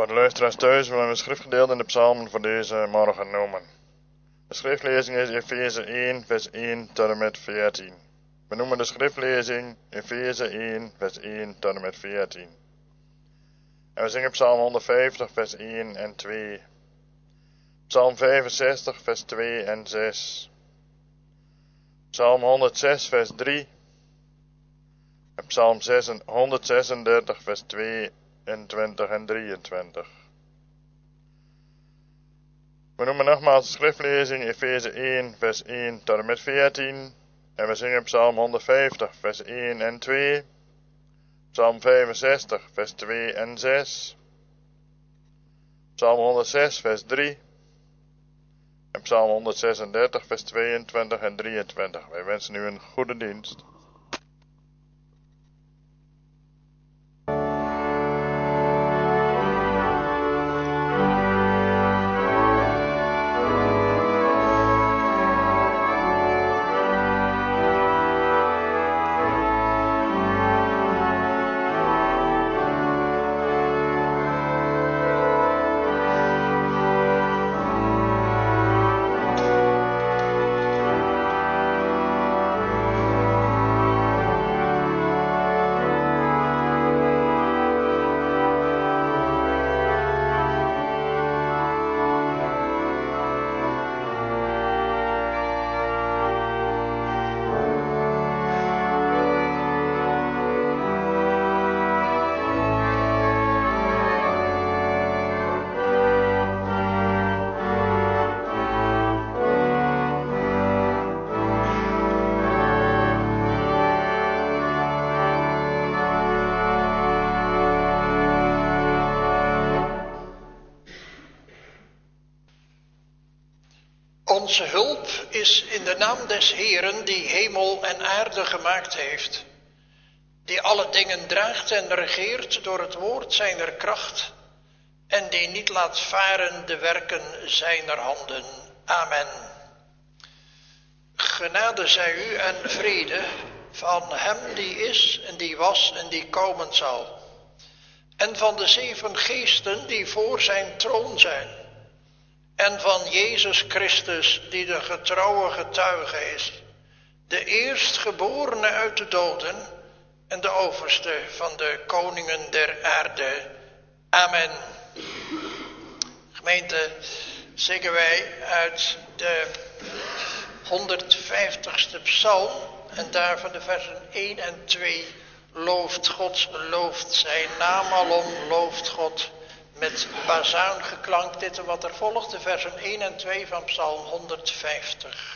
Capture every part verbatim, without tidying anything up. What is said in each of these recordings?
Voor de luisteraars thuis willen we een schriftgedeelte in de psalmen voor deze morgen noemen. De schriftlezing is Efeze één, vers één tot en met veertien. We noemen de schriftlezing Efeze één, vers één tot en met veertien. En we zingen psalm honderdvijftig, vers één en twee. Psalm vijfenzestig, vers twee en zes. Psalm honderdzes, vers drie. En psalm honderdzesendertig, vers tweeëntwintig en drieëntwintig. We noemen nogmaals de schriftlezing Efeze één, vers één tot en met veertien. En we zingen psalm honderdvijftig, vers één en twee. Psalm vijfenzestig, vers twee en zes. Psalm honderdzes, vers drie. En psalm honderdzesendertig, vers tweeëntwintig en drieëntwintig. Wij wensen u een goede dienst. Onze hulp is in de naam des Heeren die hemel en aarde gemaakt heeft, die alle dingen draagt en regeert door het woord zijner kracht en die niet laat varen de werken zijner handen. Amen. Genade zij u en vrede van hem die is en die was en die komen zal, en van de zeven geesten die voor zijn troon zijn, en van Jezus Christus, die de getrouwe getuige is, de eerstgeborene uit de doden en de overste van de koningen der aarde. Amen. Gemeente, zingen wij uit de honderdvijftigste psalm en daarvan de versen één en twee. Looft God, looft zijn naam alom, looft God. Met bazuingeklank dit en wat er volgt, de versen één en twee van psalm honderdvijftig.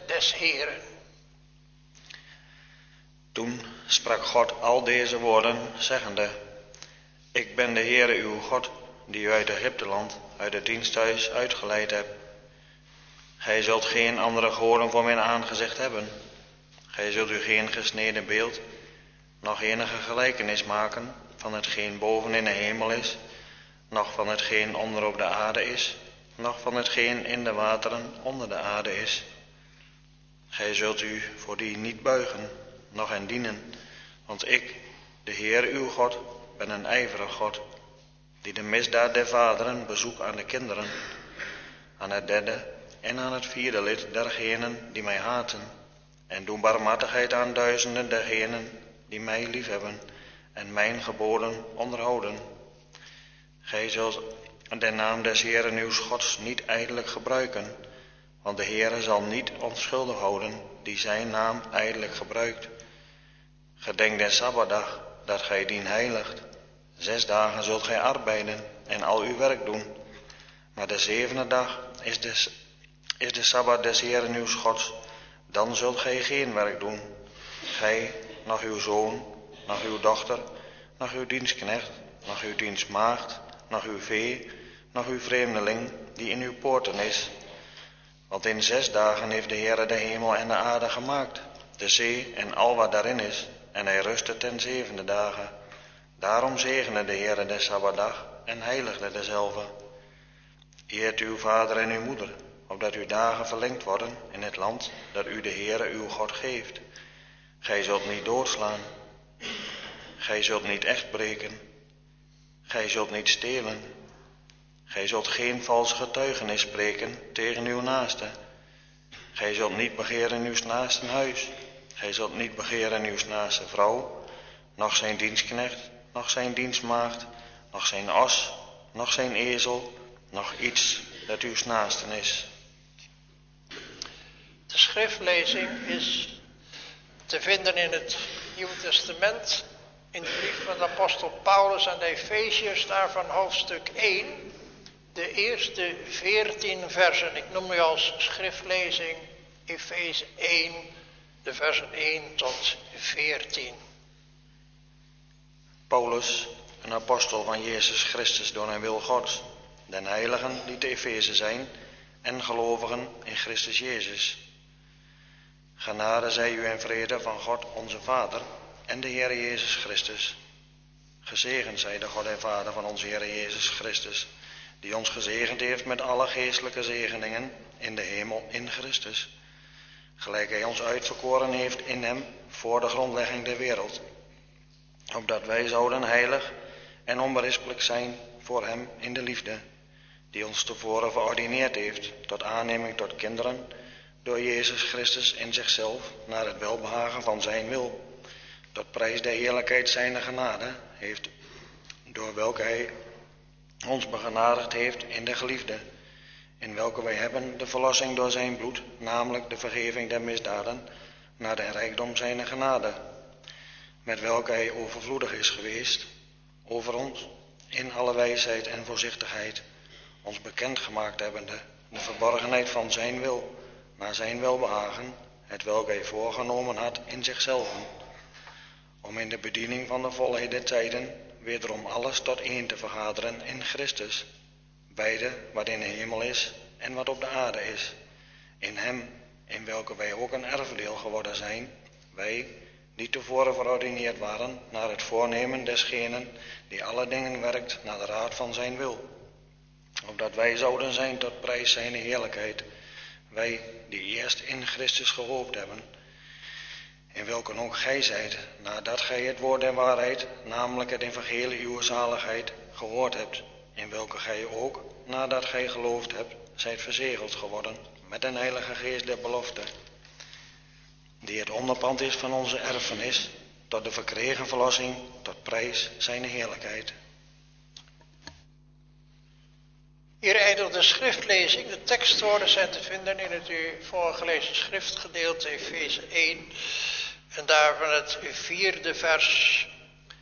des Heeren. Toen sprak God al deze woorden, zeggende: Ik ben de Heere uw God, die u uit Egypteland, uit het diensthuis uitgeleid hebt. Gij zult geen andere goden voor mijn aangezicht hebben. Gij zult u geen gesneden beeld, nog enige gelijkenis maken van hetgeen boven in de hemel is, noch van hetgeen onder op de aarde is, noch van hetgeen in de wateren onder de aarde is. Gij zult u voor die niet buigen, noch hen dienen, want ik, de Heer uw God, ben een ijverig God, die de misdaad der vaderen bezoekt aan de kinderen, aan het derde en aan het vierde lid dergenen die mij haten, en doen barmhartigheid aan duizenden dergenen die mij liefhebben en mijn geboden onderhouden. Gij zult de naam des Heeren uws Gods niet ijdelijk gebruiken, want de Heere zal niet onschuldig houden die zijn naam ijdelijk gebruikt. Gedenk den Sabbatdag, dat gij dien heiligt. Zes dagen zult gij arbeiden en al uw werk doen, maar de zevende dag is de, is de Sabbat des Heeren uws Gods. Dan zult gij geen werk doen, gij, noch uw zoon, noch uw dochter, noch uw dienstknecht, noch uw dienstmaagd, noch uw vee, noch uw vreemdeling, die in uw poorten is. Want in zes dagen heeft de Heere de hemel en de aarde gemaakt, de zee en al wat daarin is, en hij rustte ten zevende dagen. Daarom zegende de Heere de Sabbatdag en heiligde dezelve. Eert uw vader en uw moeder, opdat uw dagen verlengd worden in het land dat u de Heere uw God geeft. Gij zult niet doodslaan. Gij zult niet echt breken. Gij zult niet stelen. Gij zult geen vals getuigenis spreken tegen uw naaste. Gij zult niet begeren uw naasten huis. Gij zult niet begeren uw naaste vrouw, noch zijn dienstknecht, noch zijn dienstmaagd, noch zijn os, noch zijn ezel, noch iets dat uw naasten is. De schriftlezing is te vinden in het Nieuwe Testament, in de brief van de apostel Paulus aan de Efeziërs, daarvan hoofdstuk één, de eerste veertien versen. Ik noem u als schriftlezing Efeze één, de versen één tot veertien. Paulus, een apostel van Jezus Christus door een wil Gods, den heiligen die te Efeze zijn en gelovigen in Christus Jezus. Genade zij u en vrede van God onze Vader en de Heer Jezus Christus. Gezegend zij de God en Vader van onze Heer Jezus Christus, die ons gezegend heeft met alle geestelijke zegeningen in de hemel in Christus, gelijk hij ons uitverkoren heeft in hem voor de grondlegging der wereld, opdat wij zouden heilig en onberispelijk zijn voor hem in de liefde, die ons tevoren verordineerd heeft tot aanneming tot kinderen, door Jezus Christus in zichzelf, naar het welbehagen van zijn wil, tot prijs der heerlijkheid zijner genade heeft, door welke hij ons begenadigd heeft in de geliefde, in welke wij hebben de verlossing door zijn bloed, namelijk de vergeving der misdaden, naar de rijkdom zijner genade, met welke hij overvloedig is geweest over ons, in alle wijsheid en voorzichtigheid, ons bekendgemaakt hebbende, de verborgenheid van zijn wil, naar zijn welbehagen, het welk hij voorgenomen had in zichzelf, om in de bediening van de volheid der tijden wederom alles tot één te vergaderen in Christus, beide wat in de hemel is en wat op de aarde is, in hem, in welke wij ook een erfdeel geworden zijn, wij, die tevoren verordineerd waren, naar het voornemen desgenen die alle dingen werkt naar de raad van zijn wil, opdat wij zouden zijn tot prijs zijn heerlijkheid, wij die eerst in Christus gehoopt hebben, in welke ook gij zijt, nadat gij het woord der waarheid, namelijk het evangelie uw zaligheid, gehoord hebt, in welke gij ook, nadat gij geloofd hebt, zijt verzegeld geworden met een heilige geest der belofte, die het onderpand is van onze erfenis, tot de verkregen verlossing, tot prijs zijn heerlijkheid. Hier eindigt de schriftlezing. De tekstwoorden zijn te vinden in het u voorgelezen schriftgedeelte Efeze één. En daarvan het vierde vers,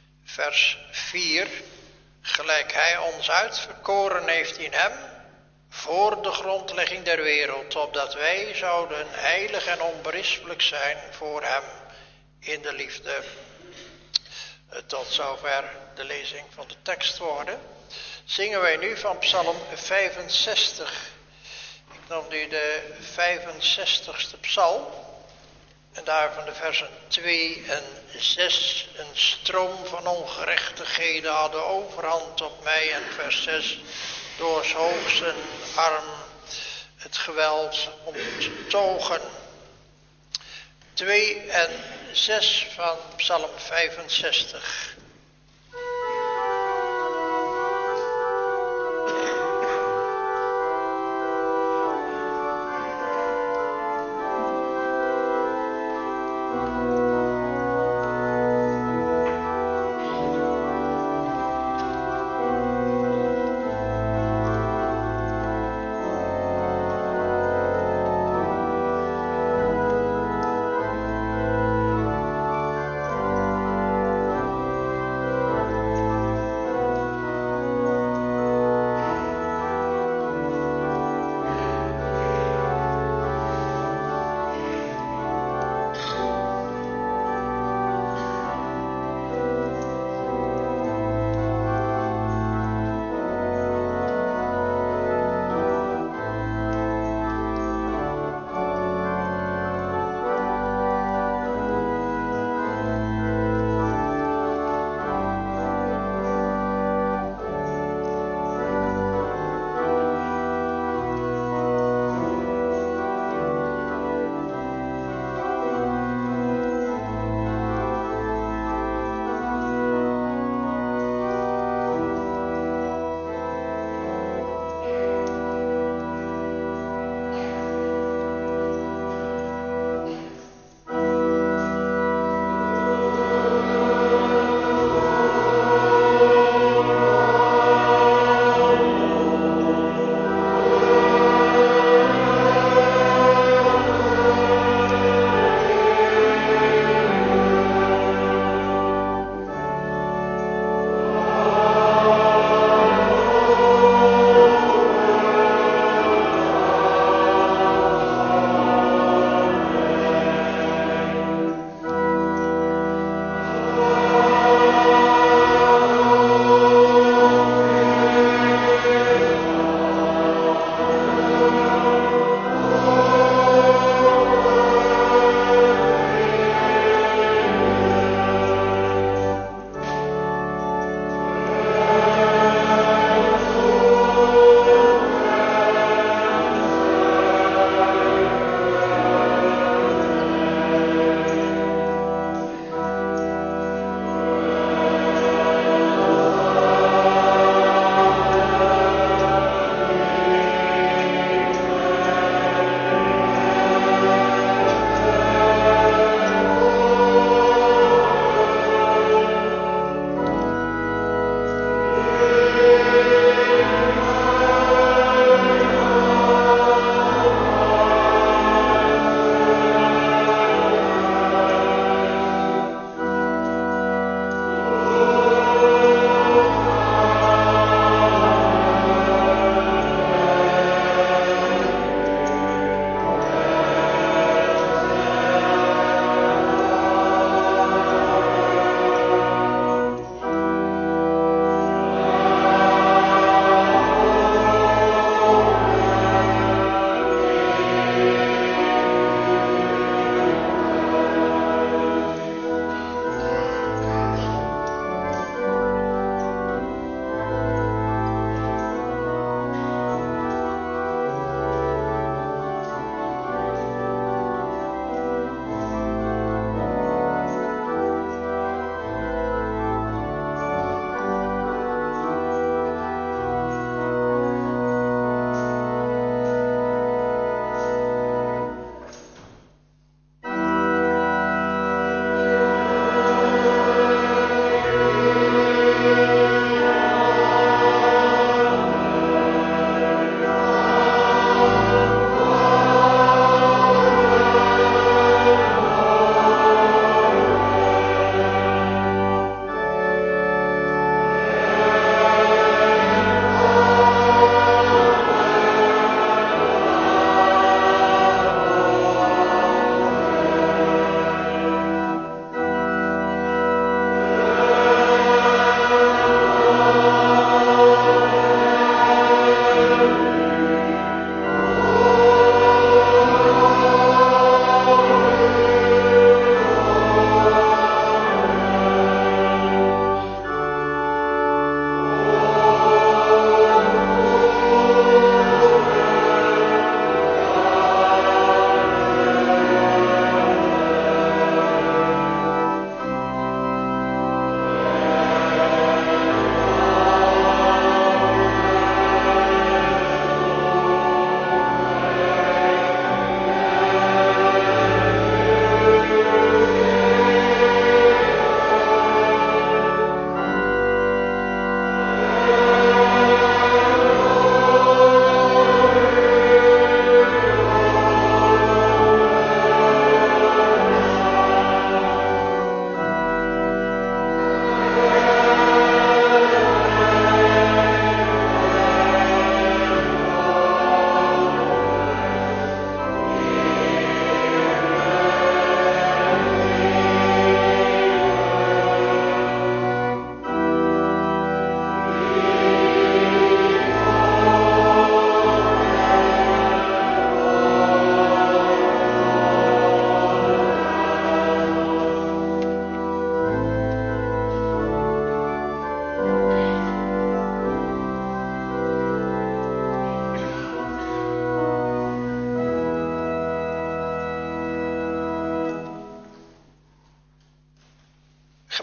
vers vier. Gelijk hij ons uitverkoren heeft in hem, voor de grondlegging der wereld, opdat wij zouden heilig en onberispelijk zijn voor hem in de liefde. Tot zover de lezing van de tekstwoorden. Zingen wij nu van Psalm vijfenzestig. Ik noem nu de vijfenzestigste psalm. En daarvan de versen twee en zes. Een stroom van ongerechtigheden had de overhand op mij. En vers zes. Door 's hoogsten arm het geweld onttogen. twee en zes van Psalm vijfenzestig.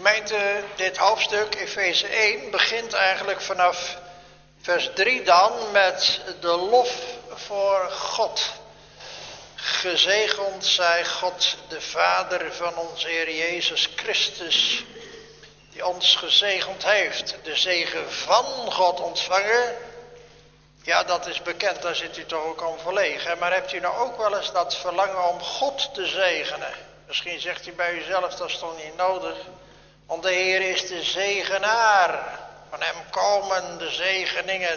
Gemeente, dit hoofdstuk, Efeze één, begint eigenlijk vanaf vers drie dan met de lof voor God. Gezegend zij God, de Vader van onze Heer Jezus Christus, die ons gezegend heeft. De zegen van God ontvangen, ja, dat is bekend, daar zit u toch ook om verlegen. Maar hebt u nou ook wel eens dat verlangen om God te zegenen? Misschien zegt u bij uzelf, dat is toch niet nodig? Want de Heer is de zegenaar. Van hem komen de zegeningen.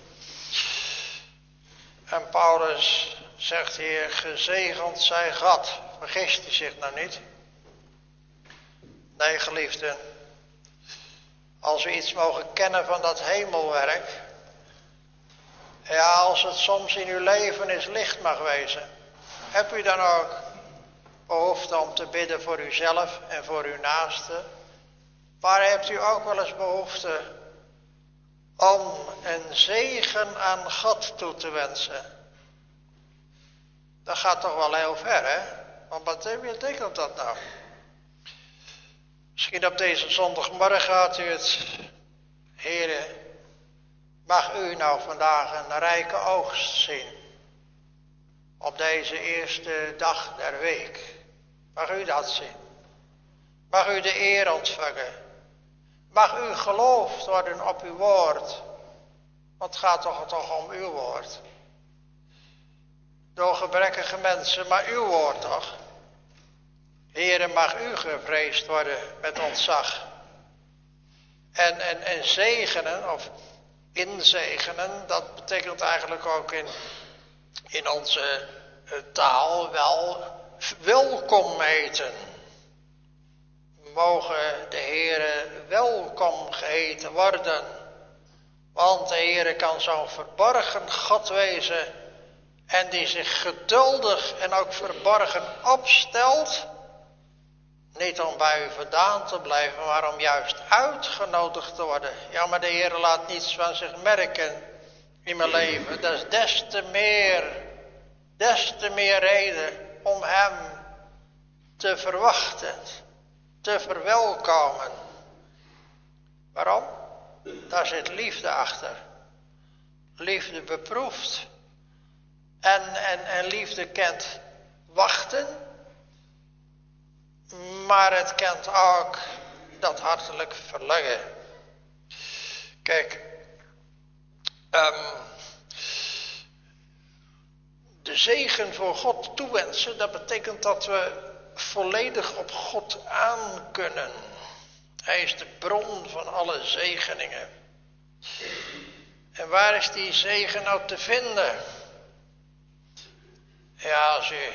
En Paulus zegt hier, gezegend zij God. Vergist u zich nou niet? Nee, geliefden. Als we iets mogen kennen van dat hemelwerk. Ja, als het soms in uw leven eens licht mag wezen. Heb u dan ook behoefte om te bidden voor uzelf en voor uw naaste? Maar hebt u ook wel eens behoefte om een zegen aan God toe te wensen? Dat gaat toch wel heel ver, hè? Want wat betekent dat nou? Misschien op deze zondagmorgen gaat u het, Heere, mag u nou vandaag een rijke oogst zien? Op deze eerste dag der week. Mag u dat zien? Mag u de eer ontvangen? Mag u geloofd worden op uw woord? Want het gaat toch, toch om uw woord. Door gebrekkige mensen, maar uw woord toch? Heere, mag u gevreesd worden met ontzag. En, en, en zegenen, of inzegenen, dat betekent eigenlijk ook in, in onze taal wel welkom heten. Mogen de Heere welkom geheten worden. Want de Heere kan zo'n verborgen God wezen. En die zich geduldig en ook verborgen opstelt. Niet om bij u vandaan te blijven, maar om juist uitgenodigd te worden. Ja, maar de Heere laat niets van zich merken in mijn leven. Dat is des te meer, des te meer reden om hem te verwachten. Te verwelkomen. Waarom? Daar zit liefde achter. Liefde beproeft. En, en, en liefde kent wachten. Maar het kent ook dat hartelijk verlangen. Kijk. Um, de zegen voor God toewensen, dat betekent dat we volledig op God aan kunnen. Hij is de bron van alle zegeningen. En waar is die zegen nou te vinden? Ja, als u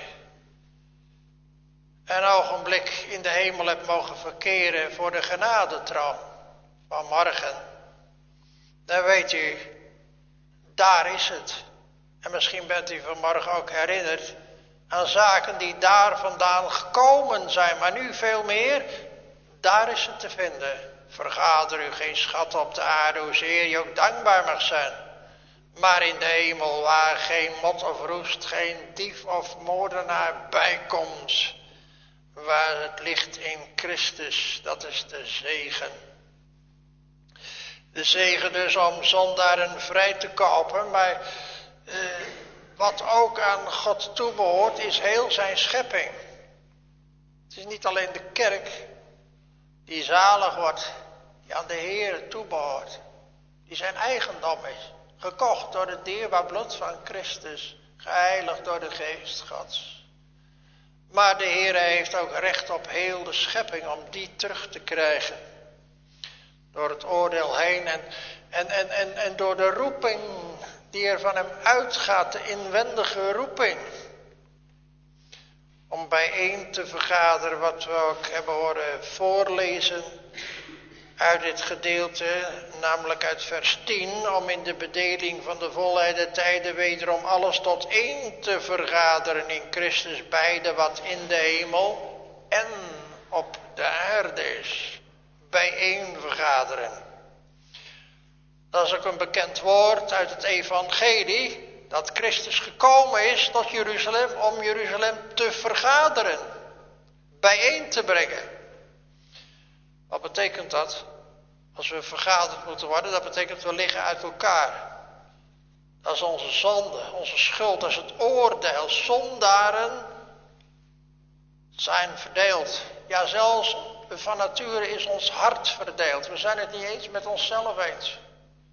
een ogenblik in de hemel hebt mogen verkeren voor de genadetroon van morgen, dan weet u, daar is het. En misschien bent u vanmorgen ook herinnerd aan zaken die daar vandaan gekomen zijn, maar nu veel meer, daar is het te vinden. Vergader u geen schat op de aarde, hoezeer je ook dankbaar mag zijn. Maar in de hemel waar geen mot of roest, geen dief of moordenaar bijkomt. Waar het ligt in Christus, dat is de zegen. De zegen dus om zondaren vrij te kopen, maar uh, wat ook aan God toebehoort is heel zijn schepping. Het is niet alleen de kerk die zalig wordt, die aan de Heer toebehoort. Die zijn eigendom is, gekocht door het dierbaar bloed van Christus, geheiligd door de geest Gods. Maar de Heer heeft ook recht op heel de schepping om die terug te krijgen. Door het oordeel heen en, en, en, en, en door de roeping die er van hem uitgaat, de inwendige roeping. Om bijeen te vergaderen, wat we ook hebben horen voorlezen uit dit gedeelte, namelijk uit vers tien, om in de bedeling van de volheid der tijden wederom alles tot één te vergaderen in Christus, beide wat in de hemel en op de aarde is. Bijeen vergaderen. Dat is ook een bekend woord uit het evangelie, dat Christus gekomen is tot Jeruzalem om Jeruzalem te vergaderen, bijeen te brengen. Wat betekent dat? Als we vergaderd moeten worden, dat betekent we liggen uit elkaar. Dat is onze zonde, onze schuld, dat is het oordeel. Zondaren zijn verdeeld. Ja, zelfs van nature is ons hart verdeeld. We zijn het niet eens met onszelf eens.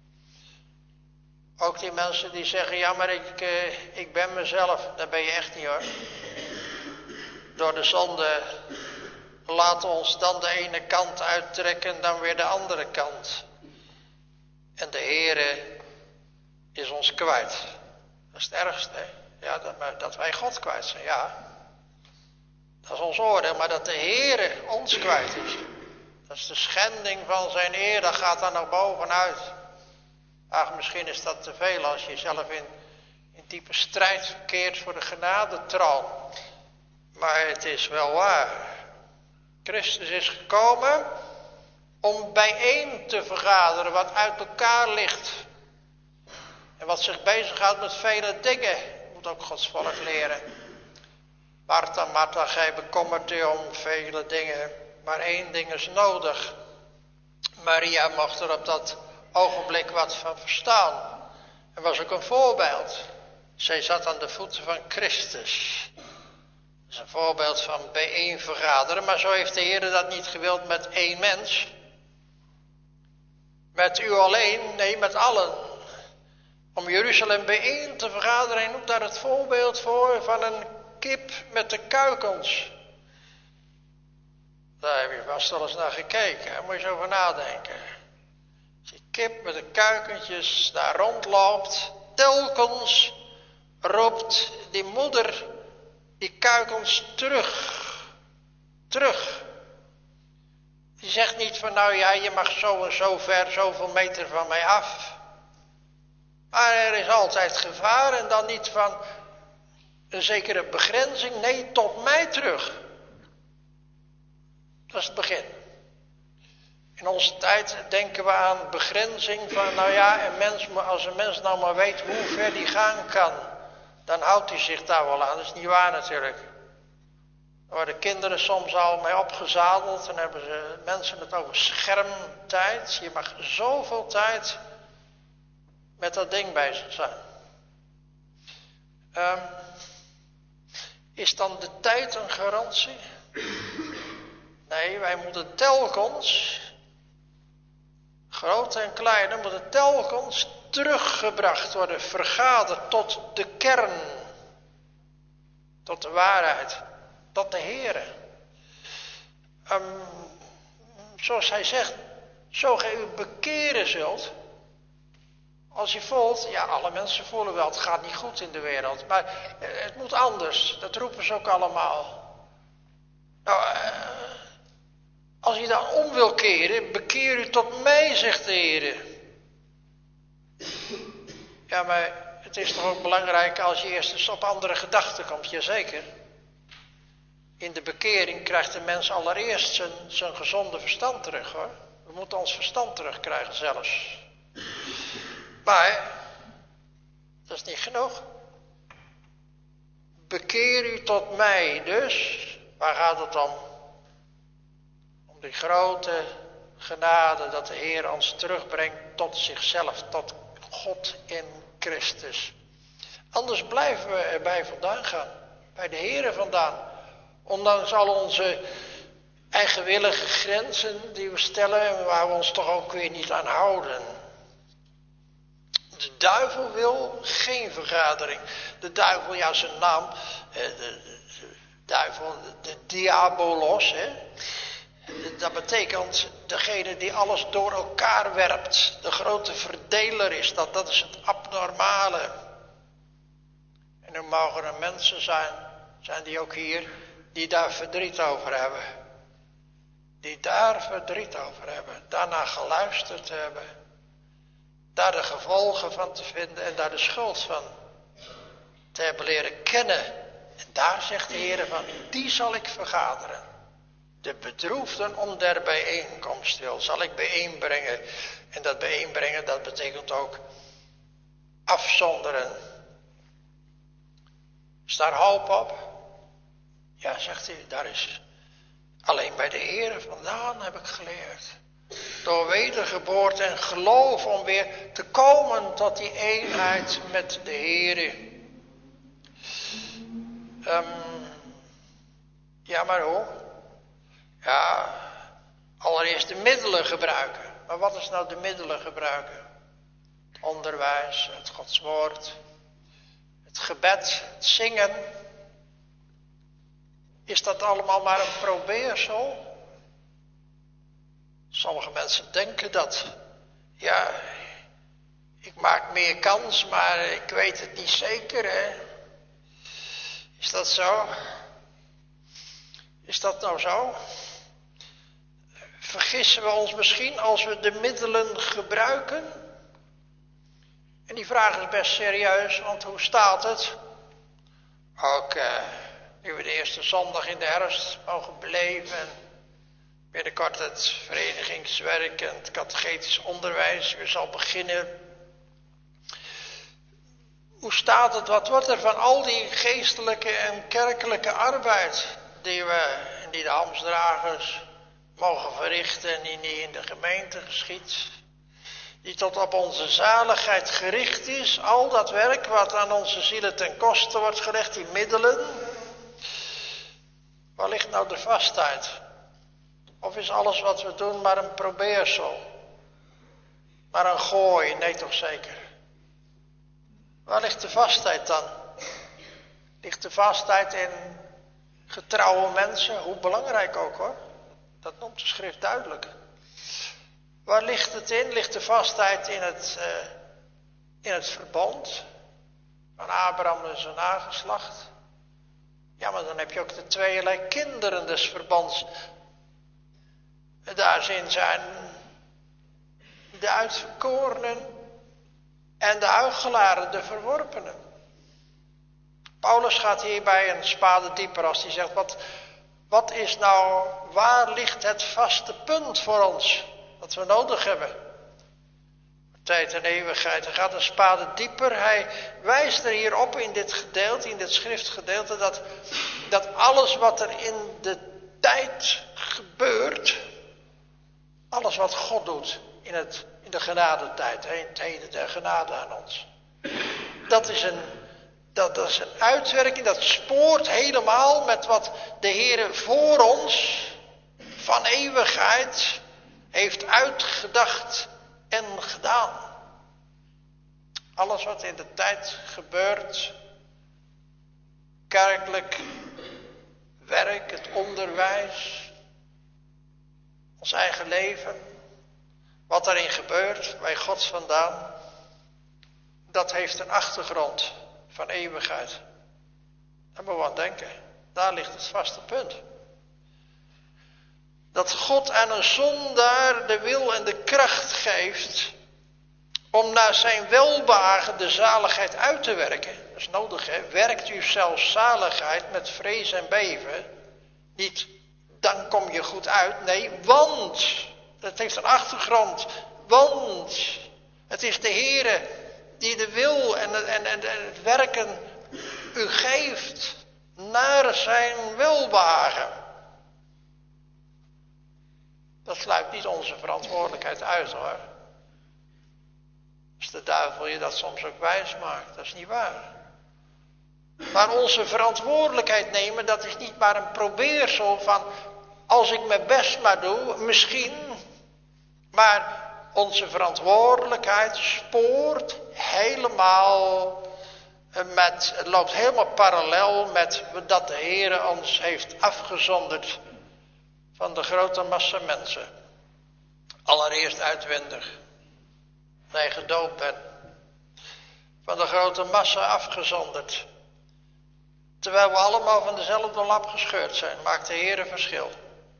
Ook die mensen die zeggen, ja maar ik, eh, ik ben mezelf. Dat ben je echt niet hoor. Door de zonde laten ons dan de ene kant uittrekken en dan weer de andere kant. En de Heere is ons kwijt. Dat is het ergste. Ja, dat, dat wij God kwijt zijn, ja. Dat is ons oordeel, maar dat de Heere ons kwijt is. Dat is de schending van zijn eer, dat gaat daar nog bovenuit. Ach, misschien is dat te veel als je zelf in, in diepe strijd verkeert voor de genadetroon. Maar het is wel waar. Christus is gekomen om bijeen te vergaderen wat uit elkaar ligt. En wat zich bezighoudt met vele dingen, moet ook Gods volk leren. Martha, Martha, gij bekommert u om vele dingen, maar één ding is nodig. Maria mocht er op dat ogenblik wat van verstaan. En was ook een voorbeeld. Zij zat aan de voeten van Christus. Dat is een voorbeeld van bijeen vergaderen, maar zo heeft de Heer dat niet gewild met één mens. Met u alleen, nee, met allen. Om Jeruzalem bijeen te vergaderen, en noemt daar het voorbeeld voor van een kip met de kuikens. Daar heb je vast wel eens naar gekeken, daar moet je eens over nadenken. Als die kip met de kuikentjes daar rondloopt, telkens roept die moeder die kuikens terug. Terug. Die zegt niet van nou ja, je mag zo en zo ver, zoveel meter van mij af. Maar er is altijd gevaar en dan niet van een zekere begrenzing. Nee, tot mij terug. Dat is het begin. In onze tijd denken we aan begrenzing van nou ja, een mens, als een mens nou maar weet hoe ver die gaan kan, dan houdt hij zich daar wel aan. Dat is niet waar natuurlijk. Er worden kinderen soms al mee opgezadeld. Dan hebben ze mensen het over schermtijd. Je mag zoveel tijd met dat ding bezig zijn. Um, is dan de tijd een garantie? Nee, wij moeten telkens, grote en kleine, moeten telkens teruggebracht worden, vergaderd tot de kern. Tot de waarheid. Tot de Heere. Um, zoals hij zegt, zo gij u bekeren zult. Als je voelt, ja, alle mensen voelen wel, het gaat niet goed in de wereld. Maar het moet anders, dat roepen ze ook allemaal. Nou, uh, als je dan om wil keren, bekeer u tot mij, zegt de Heere. Ja, maar het is toch ook belangrijk als je eerst eens op andere gedachten komt, jazeker. In de bekering krijgt de mens allereerst zijn, zijn gezonde verstand terug, hoor. We moeten ons verstand terugkrijgen zelfs. Maar, dat is niet genoeg. Bekeer u tot mij dus. Waar gaat het om? Om die grote genade dat de Heer ons terugbrengt tot zichzelf, tot God in Christus. Anders blijven we erbij vandaan gaan. Bij de Heere vandaan. Ondanks al onze eigenwillige grenzen die we stellen, waar we ons toch ook weer niet aan houden. De duivel wil geen vergadering. De duivel, ja, zijn naam, de, de, de duivel, de diabolos, hè. Dat betekent degene die alles door elkaar werpt. De grote verdeler is dat, dat is het abnormale. En er mogen er mensen zijn, zijn die ook hier, die daar verdriet over hebben. Die daar verdriet over hebben, daarna geluisterd hebben. Daar de gevolgen van te vinden en daar de schuld van te hebben leren kennen. En daar zegt de Heer van, die zal ik vergaderen. De bedroefden om der bijeenkomst wil, zal ik bijeenbrengen. En dat bijeenbrengen, dat betekent ook afzonderen. Is daar hoop op? Ja, zegt hij, daar is alleen bij de Heere vandaan, heb ik geleerd. Door wedergeboorte en geloof om weer te komen tot die eenheid met de Heere. Um, ja, maar hoe? Ja, allereerst de middelen gebruiken. Maar wat is nou de middelen gebruiken? Het onderwijs, het Gods woord, het gebed, het zingen. Is dat allemaal maar een probeersel? Sommige mensen denken dat. Ja, ik maak meer kans, maar ik weet het niet zeker, hè. Is dat zo? Is dat nou zo? Vergissen we ons misschien als we de middelen gebruiken? En die vraag is best serieus, want hoe staat het? Ook uh, nu we de eerste zondag in de herfst mogen beleven. Binnenkort het verenigingswerk en het catechetisch onderwijs weer zal beginnen. Hoe staat het? Wat wordt er van al die geestelijke en kerkelijke arbeid die we en die de ambtsdragers mogen verrichten en die in de gemeente geschiet? Die tot op onze zaligheid gericht is. Al dat werk wat aan onze zielen ten koste wordt gelegd, die middelen. Waar ligt nou de vastheid? Of is alles wat we doen maar een probeersel? Maar een gooi? Nee, toch zeker. Waar ligt de vastheid dan? Ligt de vastheid in getrouwe mensen? Hoe belangrijk ook hoor. Dat noemt de schrift duidelijk. Waar ligt het in? Ligt de vastheid in het, uh, in het verbond van Abraham en zijn nageslacht? Ja, maar dan heb je ook de tweeërlei kinderen des verbonds. Daarin zijn de uitverkorenen en de huichelaren, de verworpenen. Paulus gaat hierbij een spade dieper als hij zegt, wat, wat is nou, waar ligt het vaste punt voor ons, dat we nodig hebben? Tijd en eeuwigheid. Hij gaat een spade dieper. Hij wijst er hier op in dit gedeelte, in dit schriftgedeelte, dat, dat alles wat er in de tijd gebeurt, alles wat God doet in, het, in de genadetijd, in het heden der genade aan ons. Dat is, een, dat, dat is een uitwerking, dat spoort helemaal met wat de Heere voor ons van eeuwigheid heeft uitgedacht en gedaan. Alles wat in de tijd gebeurt, kerkelijk werk, het onderwijs, ons eigen leven, wat daarin gebeurt, bij Gods vandaan, dat heeft een achtergrond van eeuwigheid. Daar moeten we aan denken. Daar ligt het vaste punt. Dat God aan een zondaar de wil en de kracht geeft om naar zijn welbehagen de zaligheid uit te werken. Dat is nodig, hè. Werkt u zelfs zaligheid met vrees en beven. Niet, dan kom je goed uit. Nee, want, het heeft een achtergrond. Want, het is de Heere die de wil en, en, en, en het werken u geeft naar zijn welbehagen. Dat sluit niet onze verantwoordelijkheid uit hoor. Als de duivel je dat soms ook wijs maakt, dat is niet waar. Maar onze verantwoordelijkheid nemen, dat is niet maar een probeersel van, als ik mijn best maar doe, misschien. Maar onze verantwoordelijkheid spoort helemaal met, het loopt helemaal parallel met dat de Heere ons heeft afgezonderd van de grote massa mensen. Allereerst uitwendig. Dat je gedoopt bent. Van de grote massa afgezonderd. Terwijl we allemaal van dezelfde lap gescheurd zijn. Maakt de Heer een verschil.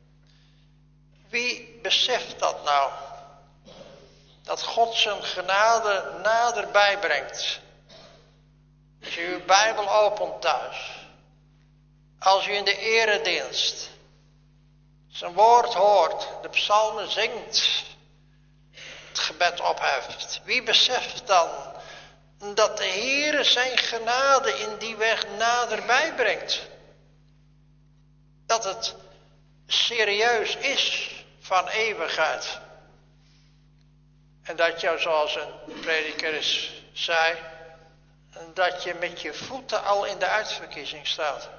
Wie beseft dat nou? Dat God zijn genade naderbij brengt. Als je uw Bijbel opent thuis. Als u in de eredienst zijn woord hoort, de psalmen zingt, het gebed opheft. Wie beseft dan dat de Heere zijn genade in die weg naderbij brengt? Dat het serieus is van eeuwigheid. En dat je, zoals een prediker eens zei, dat je met je voeten al in de uitverkiezing staat.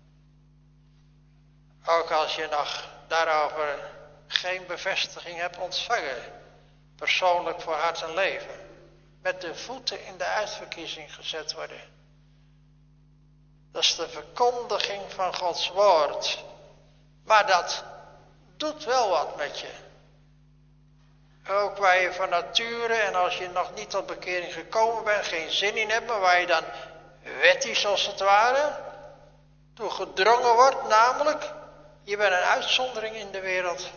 Ook als je nog daarover geen bevestiging hebt ontvangen, persoonlijk voor hart en leven. Met de voeten in de uitverkiezing gezet worden. Dat is de verkondiging van Gods woord. Maar dat doet wel wat met je. Ook waar je van nature, en als je nog niet tot bekering gekomen bent, geen zin in hebt, maar waar je dan wettisch als het ware toe gedrongen wordt, namelijk, je bent een uitzondering in de wereld.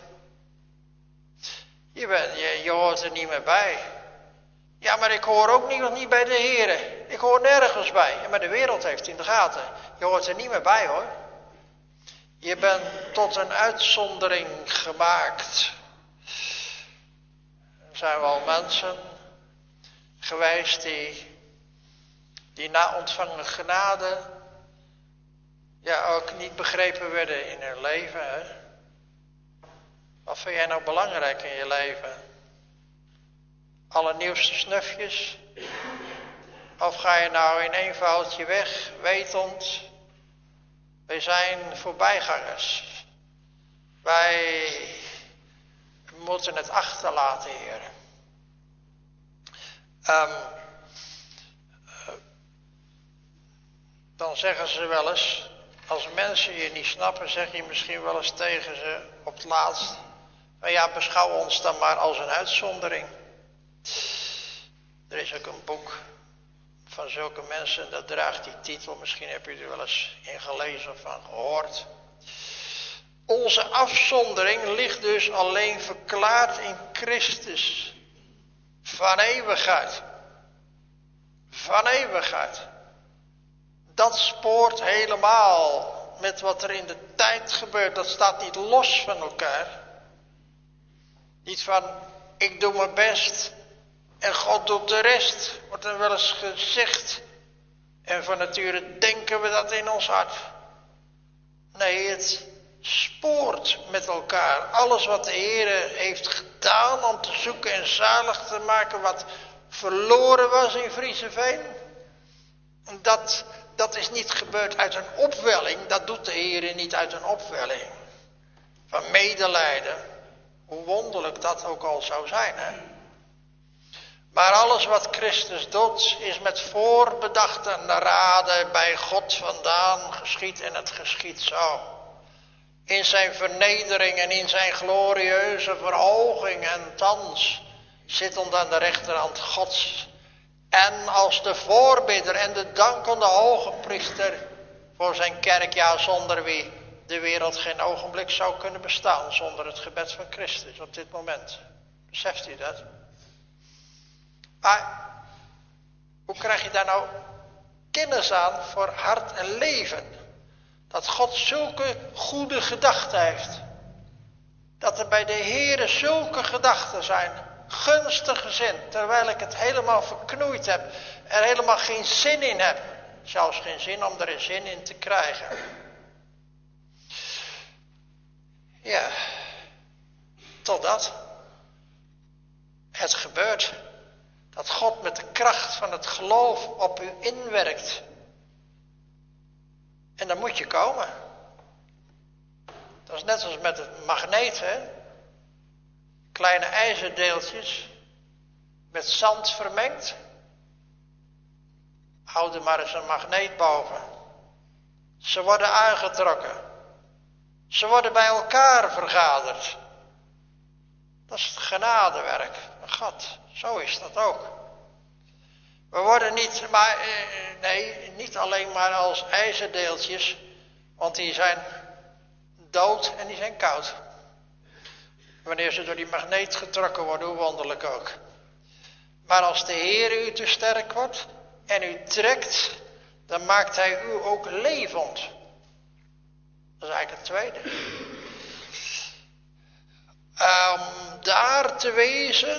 Je, bent, je, je hoort er niet meer bij. Ja, maar ik hoor ook niet, niet bij de Here. Ik hoor nergens bij. Ja, maar de wereld heeft het in de gaten. Je hoort er niet meer bij, hoor. Je bent tot een uitzondering gemaakt. Er zijn wel mensen geweest die, die na ontvangen genade ja ook niet begrepen werden in hun leven. Hè? Wat vind jij nou belangrijk in je leven? Allernieuwste snufjes? Of ga je nou in één foutje weg, wetend, wij zijn voorbijgangers. Wij moeten het achterlaten, Heer. Um, dan zeggen ze wel eens, als mensen je niet snappen, zeg je misschien wel eens tegen ze op het laatst, nou ja, beschouw ons dan maar als een uitzondering. Er is ook een boek van zulke mensen, dat draagt die titel, misschien heb je er wel eens in gelezen of van gehoord. Onze afzondering ligt dus alleen verklaard in Christus. Van eeuwigheid. Van eeuwigheid. Dat spoort helemaal met wat er in de tijd gebeurt. Dat staat niet los van elkaar. Niet van, ik doe mijn best en God doet de rest. Wordt er wel eens gezegd. En van nature denken we dat in ons hart. Nee, het spoort met elkaar. Alles wat de Heer heeft gedaan om te zoeken en zalig te maken wat verloren was in Vriezeveen. Dat, dat is niet gebeurd uit een opwelling. Dat doet de Heer niet uit een opwelling. Van medelijden. Hoe wonderlijk dat ook al zou zijn. Hè? Maar alles wat Christus doet is met voorbedachte raden bij God vandaan geschied en het geschiet zo. In zijn vernedering en in zijn glorieuze verhoging en thans zittend aan de rechterhand Gods. En als de voorbidder en de dankende hoge priester voor zijn kerk, ja, zonder wie de wereld geen ogenblik zou kunnen bestaan, zonder het gebed van Christus op dit moment. Beseft u dat? Maar hoe krijg je daar nou kennis aan voor hart en leven? Dat God zulke goede gedachten heeft. Dat er bij de Heere zulke gedachten zijn. Gunstig gezind. Terwijl ik het helemaal verknoeid heb. Er helemaal geen zin in heb. Zelfs geen zin om er een zin in te krijgen. Ja. Totdat het gebeurt. Dat God met de kracht van het geloof op u inwerkt. En dan moet je komen. Dat is net als met het magneet, hè. Kleine ijzerdeeltjes met zand vermengd. Hou er maar eens een magneet boven. Ze worden aangetrokken. Ze worden bij elkaar vergaderd. Dat is het genadewerk van God. Zo is dat ook. We worden niet, maar, nee, niet alleen maar als ijzerdeeltjes, want die zijn dood en die zijn koud. Wanneer ze door die magneet getrokken worden, hoe wonderlijk ook. Maar als de Heer u te sterk wordt en u trekt, dan maakt hij u ook levend. Dat is eigenlijk het tweede. Um, daar te wezen,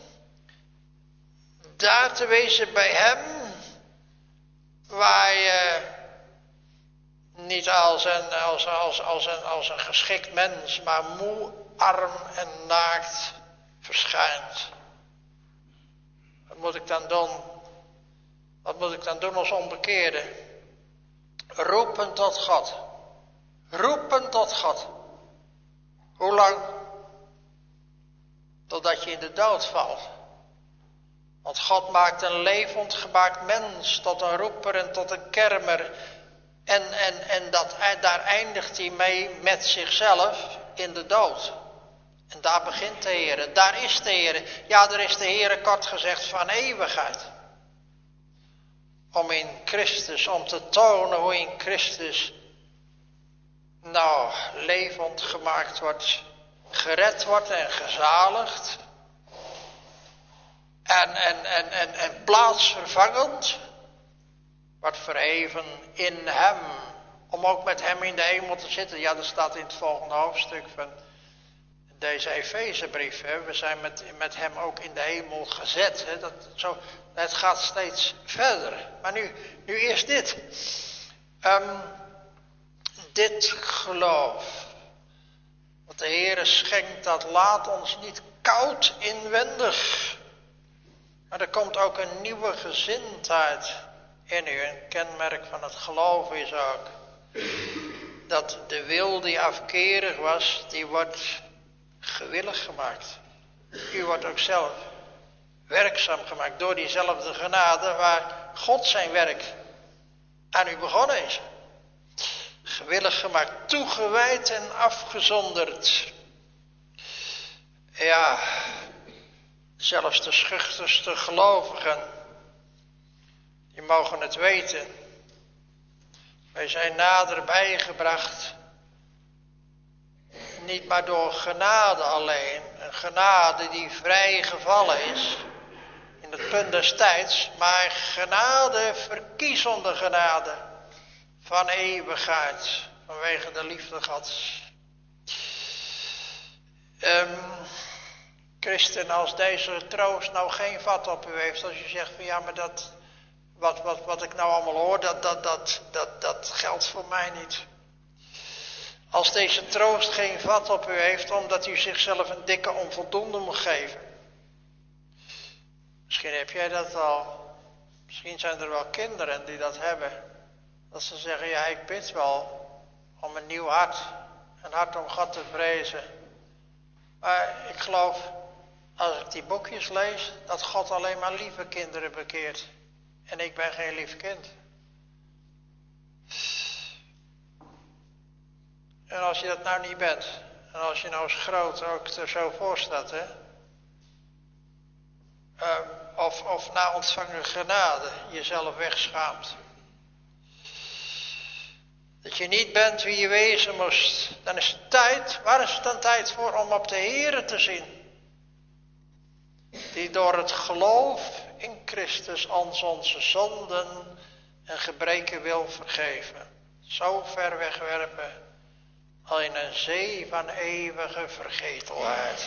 daar te wezen bij hem, waar je Niet als een, als, als, als, een, als een geschikt mens, maar moe, arm en naakt verschijnt. Wat moet ik dan doen? Wat moet ik dan doen als onbekeerde? Roepen tot God. Roepen tot God. Hoe lang? Totdat je in de dood valt. Want God maakt een levend gemaakt mens tot een roeper en tot een kermer. En, en, en dat, daar eindigt hij mee met zichzelf in de dood. En daar begint de Heer. Daar is de Heer. Ja, daar is de Heer kort gezegd van eeuwigheid. Om in Christus, om te tonen hoe in Christus nou levend gemaakt wordt, gered wordt en gezaligd. En, en, en, en, en plaatsvervangend wordt verheven in hem. Om ook met hem in de hemel te zitten. Ja, dat staat in het volgende hoofdstuk van deze Efezebrief. Hè. We zijn met, met hem ook in de hemel gezet. Hè. Dat, zo, het gaat steeds verder. Maar nu, nu eerst dit. Um, dit geloof. Wat de Heere schenkt, dat laat ons niet koud inwendig. Maar er komt ook een nieuwe gezindheid in u. Een kenmerk van het geloof is ook dat de wil die afkerig was, die wordt gewillig gemaakt. U wordt ook zelf werkzaam gemaakt door diezelfde genade waar God zijn werk aan u begonnen is. Gewillig gemaakt, toegewijd en afgezonderd. Ja, zelfs de schuchterste gelovigen, die mogen het weten. Wij zijn naderbij gebracht, niet maar door genade alleen. Een genade die vrij gevallen is in het punt des tijds, maar genade, verkiezende genade van eeuwigheid, vanwege de liefde Gods. Um, Christen, als deze troost nou geen vat op u heeft, als je zegt van ja, maar dat, wat, wat, wat ik nou allemaal hoor, dat, dat, dat, dat, dat geldt voor mij niet. Als deze troost geen vat op u heeft, omdat u zichzelf een dikke onvoldoende moet geven. Misschien heb jij dat al. Misschien zijn er wel kinderen die dat hebben. Dat ze zeggen, ja, ik bid wel om een nieuw hart. Een hart om God te vrezen. Maar ik geloof, als ik die boekjes lees, dat God alleen maar lieve kinderen bekeert. En ik ben geen lief kind. En als je dat nou niet bent, en als je nou eens groot ook er zo voor staat, hè. Uh, of, of na ontvangen genade jezelf wegschaamt. Dat je niet bent wie je wezen moest. Dan is het tijd, waar is het dan tijd voor om op de Heere te zien? Die door het geloof in Christus ons onze zonden en gebreken wil vergeven. Zo ver wegwerpen, al in een zee van eeuwige vergetelheid.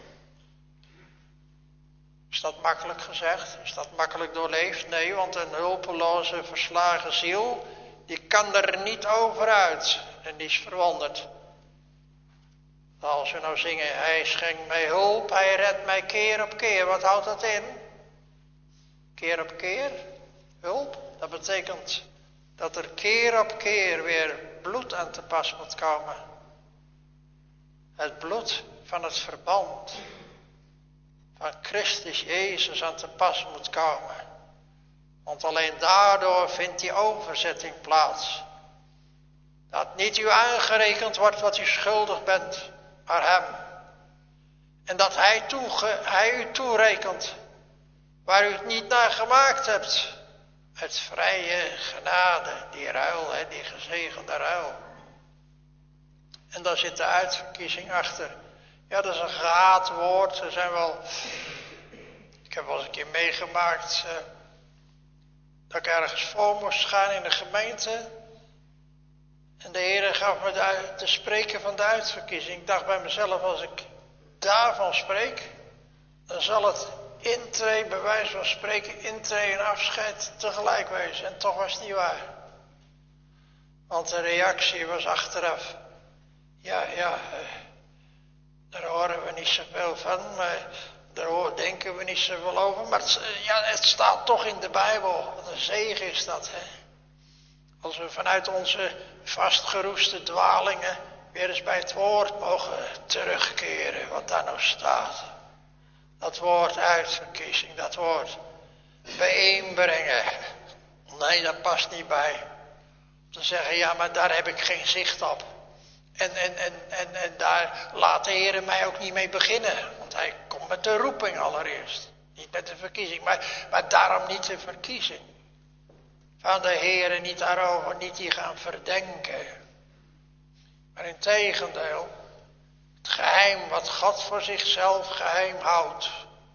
Is dat makkelijk gezegd? Is dat makkelijk doorleefd? Nee, want een hulpeloze, verslagen ziel, die kan er niet over uit. En die is verwonderd. Als we nou zingen, hij schenkt mij hulp, hij redt mij keer op keer. Wat houdt dat in? Keer op keer? Hulp? Dat betekent dat er keer op keer weer bloed aan te pas moet komen. Het bloed van het verband van Christus Jezus aan te pas moet komen. Want alleen daardoor vindt die overzetting plaats. Dat niet u aangerekend wordt wat u schuldig bent, maar hem. En dat hij, toege, hij u toerekent waar u het niet naar gemaakt hebt. Het vrije genade, die ruil, hè, die gezegende ruil. En daar zit de uitverkiezing achter. Ja, dat is een gehaat woord. Er zijn wel... Ik heb wel eens een keer meegemaakt... Uh, dat ik ergens voor moest gaan in de gemeente. En de Heer gaf me de, te spreken van de uitverkiezing. Ik dacht bij mezelf, als ik daarvan spreek... dan zal het intree, bij wijze van spreken, intree en afscheid tegelijk wezen. En toch was het niet waar. Want de reactie was achteraf. Ja, ja, daar horen we niet zoveel van, maar daar denken we niet zoveel over. Maar het, ja, het staat toch in de Bijbel. Wat een zegen is dat, hè. Als we vanuit onze vastgeroeste dwalingen weer eens bij het woord mogen terugkeren, wat daar nou staat. Dat woord uitverkiezing, dat woord bijeenbrengen. Nee, dat past niet bij. Om te zeggen, ja, maar daar heb ik geen zicht op. En, en, en, en, en daar laat de Heer mij ook niet mee beginnen. Want hij komt met de roeping allereerst. Niet met de verkiezing, maar, maar daarom niet de verkiezing. Van de Heer niet daarover, niet die gaan verdenken. Maar in tegendeel, het geheim wat God voor zichzelf geheim houdt.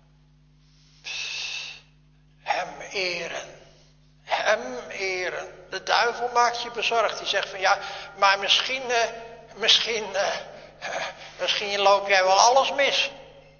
Hem eren. Hem eren. De duivel maakt je bezorgd. Die zegt van ja, maar misschien, uh, misschien, uh, uh, misschien loop jij wel alles mis.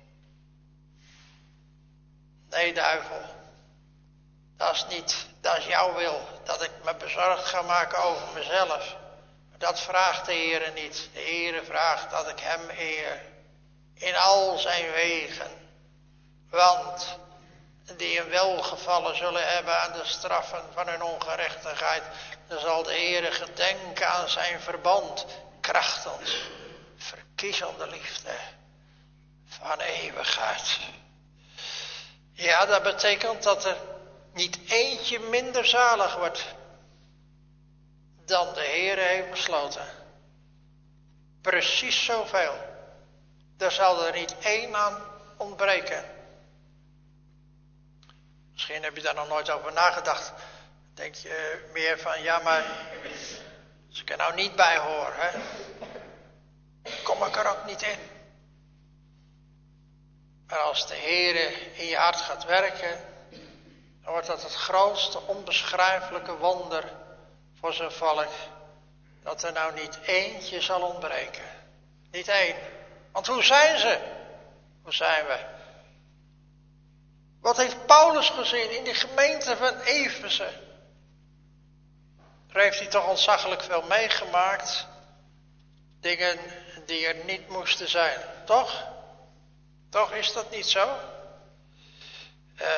Nee, duivel. Dat is niet, dat is jouw wil. Dat ik me bezorgd ga maken over mezelf. Maar dat vraagt de Heere niet. De Heere vraagt dat ik hem eer. In al zijn wegen. Want die een welgevallen zullen hebben aan de straffen van hun ongerechtigheid. Dan zal de Heere gedenken aan zijn verbond. Krachtens. Verkiezende liefde. Van eeuwigheid. Ja, dat betekent dat er niet eentje minder zalig wordt dan de Heere heeft besloten. Precies zoveel. Er zal er niet één aan ontbreken. Misschien heb je daar nog nooit over nagedacht. Denk je meer van, ja maar, als ik er nou niet bij hoor, hè, kom ik er ook niet in. Maar als de Heere in je hart gaat werken, dan wordt dat het grootste onbeschrijfelijke wonder voor zijn volk. Dat er nou niet eentje zal ontbreken. Niet één. Want hoe zijn ze? Hoe zijn we? Wat heeft Paulus gezien in die gemeente van Efeze? Daar heeft hij toch ontzaglijk veel meegemaakt. Dingen die er niet moesten zijn. Toch? Toch is dat niet zo? Uh,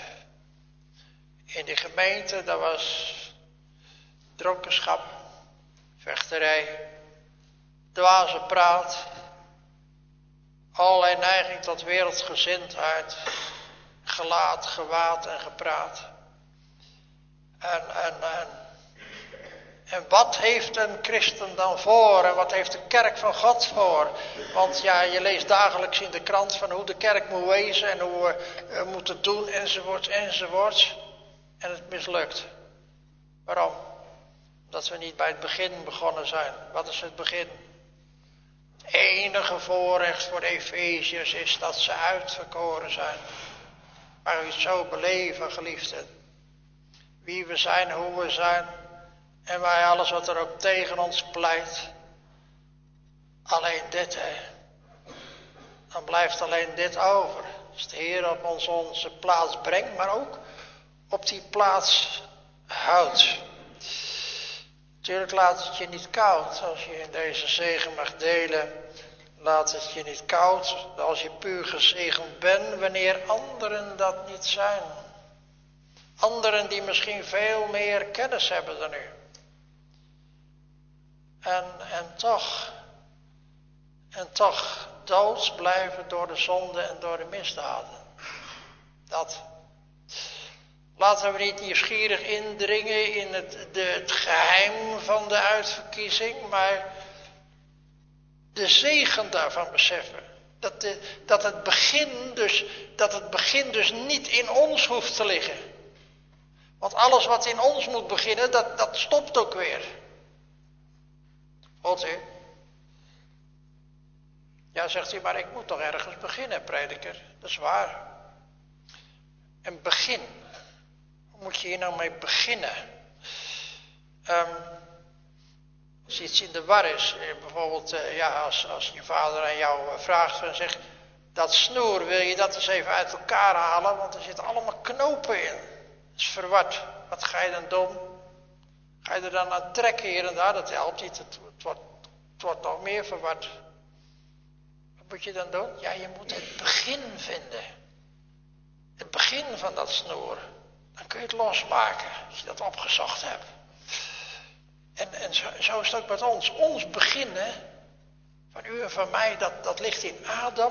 in die gemeente, daar was dronkenschap, vechterij, dwaze praat, allerlei neiging tot wereldgezindheid, gelaat, gewaad en gepraat. En, en, en, en wat heeft een christen dan voor en wat heeft de kerk van God voor? Want ja, je leest dagelijks in de krant van hoe de kerk moet wezen en hoe we uh, moeten doen enzovoort enzovoort. En het mislukt. Waarom? Omdat we niet bij het begin begonnen zijn. Wat is het begin? Het enige voorrecht voor de Efeziërs is dat ze uitverkoren zijn. Maar u het zo beleven, geliefden. Wie we zijn, hoe we zijn. En wij alles wat er ook tegen ons pleit. Alleen dit, hè. Dan blijft alleen dit over. Als de Heer op ons onze plaats brengt, maar ook op die plaats houdt. Natuurlijk laat het je niet koud als je in deze zegen mag delen. Laat het je niet koud als je puur gezegend bent wanneer anderen dat niet zijn. Anderen die misschien veel meer kennis hebben dan u. En, en toch, en toch doods blijven door de zonde en door de misdaden. Dat. Laten we niet nieuwsgierig indringen in het, de, het geheim van de uitverkiezing, maar de zegen daarvan beseffen. Dat, de, dat, het begin dus, dat het begin dus niet in ons hoeft te liggen. Want alles wat in ons moet beginnen, dat, dat stopt ook weer. Hoort u? Ja, zegt u, maar ik moet toch ergens beginnen, prediker. Dat is waar. Een begin. Hoe moet je hier nou mee beginnen? Um, als iets in de war is, bijvoorbeeld uh, ja, als, als je vader aan jou vraagt en zegt, dat snoer, wil je dat eens even uit elkaar halen, want er zitten allemaal knopen in. Dat is verward. Wat ga je dan doen? Ga je er dan aan trekken hier en daar, dat helpt niet. Het, het, wordt, het wordt nog meer verward. Wat moet je dan doen? Ja, je moet het begin vinden. Het begin van dat snoer. Dan kun je het losmaken, als je dat opgezocht hebt. En, en zo, zo is het ook met ons. Ons beginnen, van u en van mij, dat, dat ligt in Adam.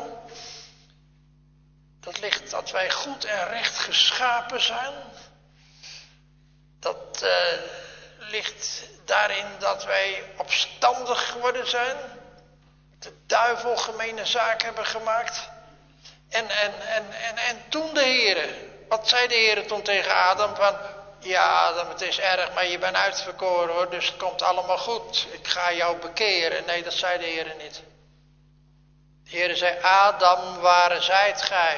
Dat ligt dat wij goed en recht geschapen zijn. Dat uh, ligt daarin dat wij opstandig geworden zijn. De duivel gemene zaak hebben gemaakt. En, en, en, en, en toen de Heere. Wat zei de Heere toen tegen Adam? Van, ja, het is erg, maar je bent uitverkoren hoor. Dus het komt allemaal goed. Ik ga jou bekeren. Nee, dat zei de Heere niet. De Heere zei, Adam, waar zijt gij?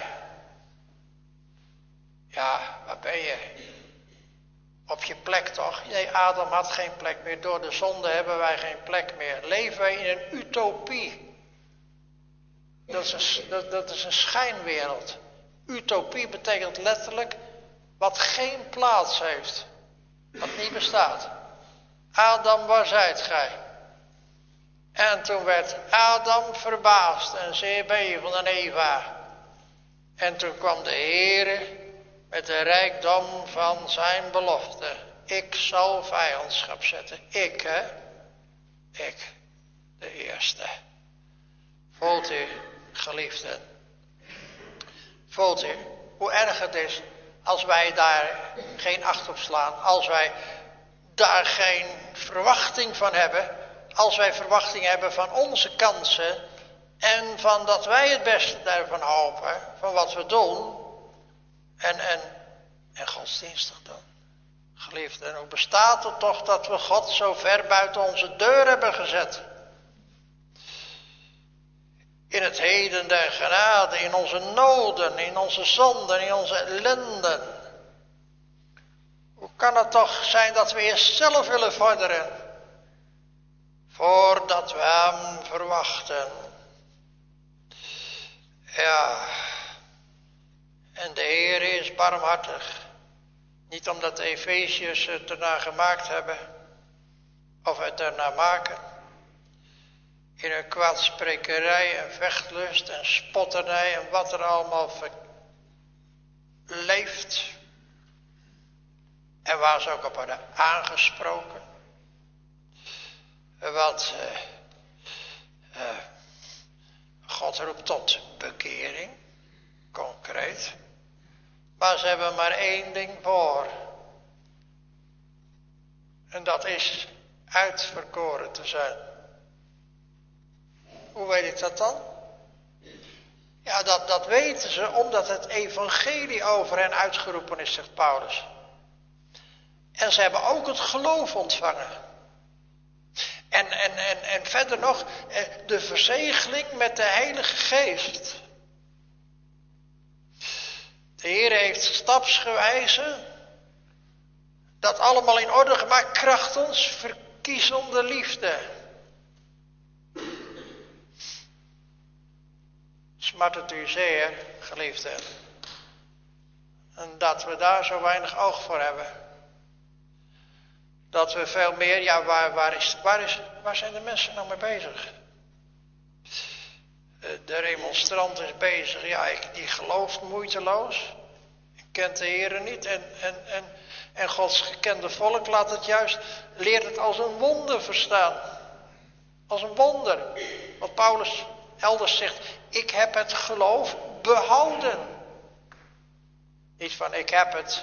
Ja, waar ben je? Op je plek toch? Nee, Adam had geen plek meer. Door de zonde hebben wij geen plek meer. Leven wij in een utopie. Dat is een, dat, dat is een schijnwereld. Utopie betekent letterlijk wat geen plaats heeft. Wat niet bestaat. Adam, waar zijt gij? En toen werd Adam verbaasd en zeer bevend aan Eva. En toen kwam de Heere met de rijkdom van zijn belofte. Ik zal vijandschap zetten. Ik, hè? Ik, de eerste. Voelt u, geliefden? Voelt u hoe erg het is als wij daar geen acht op slaan? Als wij daar geen verwachting van hebben? Als wij verwachting hebben van onze kansen en van dat wij het beste daarvan hopen, van wat we doen en, en, en godsdienstig doen. Geliefden, hoe bestaat het toch dat we God zo ver buiten onze deur hebben gezet? In het heden der genade, in onze noden, in onze zonden, in onze ellenden. Hoe kan het toch zijn dat we eerst zelf willen vorderen, voordat we hem verwachten? Ja, en de Heer is barmhartig. Niet omdat de Efeziërs het ernaar gemaakt hebben, of het ernaar maken. In hun kwaadsprekerij en vechtlust en spotternij en wat er allemaal leeft. En waar ze ook op worden aangesproken. Want uh, uh, God roept tot bekering, concreet. Maar ze hebben maar één ding voor. En dat is uitverkoren te zijn. Hoe weet ik dat dan? Ja, dat, dat weten ze omdat het evangelie over hen uitgeroepen is, zegt Paulus. En ze hebben ook het geloof ontvangen. En, en, en, en verder nog de verzegeling met de Heilige Geest. De Heer heeft stapsgewijze dat allemaal in orde gemaakt krachtens verkiezende liefde. Smart het u zeer, geliefden, en dat we daar zo weinig oog voor hebben. Dat we veel meer, ja, waar, waar, is, waar, is, waar zijn de mensen nou mee bezig? De remonstrant is bezig, ja, ik, die gelooft moeiteloos. Kent de Heer niet en, en, en, en Gods gekende volk laat het juist, leert het als een wonder verstaan. Als een wonder. Wat Paulus elders zegt, ik heb het geloof behouden. Niet van ik heb het,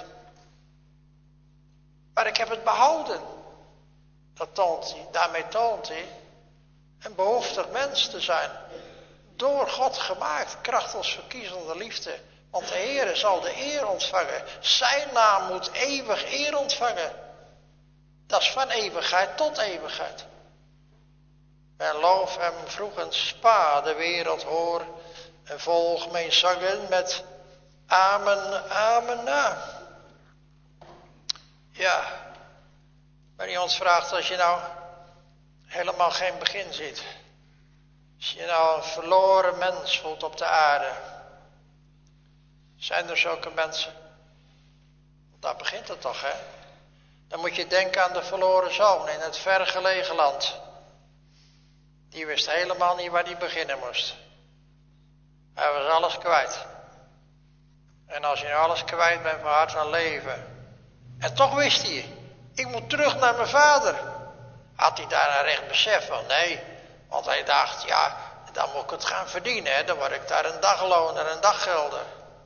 maar ik heb het behouden. Dat toont hij, daarmee toont hij een behoeftig mens te zijn. Door God gemaakt, krachtens verkiezende liefde. Want de Heere zal de eer ontvangen. Zijn naam moet eeuwig eer ontvangen. Dat is van eeuwigheid tot eeuwigheid. Men loof hem vroegen spa de wereld hoor. En volg mijn zangen met amen, amen na. Ja, maar iemand vraagt als je nou helemaal geen begin ziet. Als je nou een verloren mens voelt op de aarde. Zijn er zulke mensen? Daar begint het toch, hè? Dan moet je denken aan de verloren zoon in het vergelegen land. Die wist helemaal niet waar hij beginnen moest. Hij was alles kwijt. En als je nu alles kwijt bent, van hart aan leven. En toch wist hij, ik moet terug naar mijn vader. Had hij daar een recht besef van? Nee, want hij dacht, ja, dan moet ik het gaan verdienen. Hè? Dan word ik daar een dagloner, een daggelder.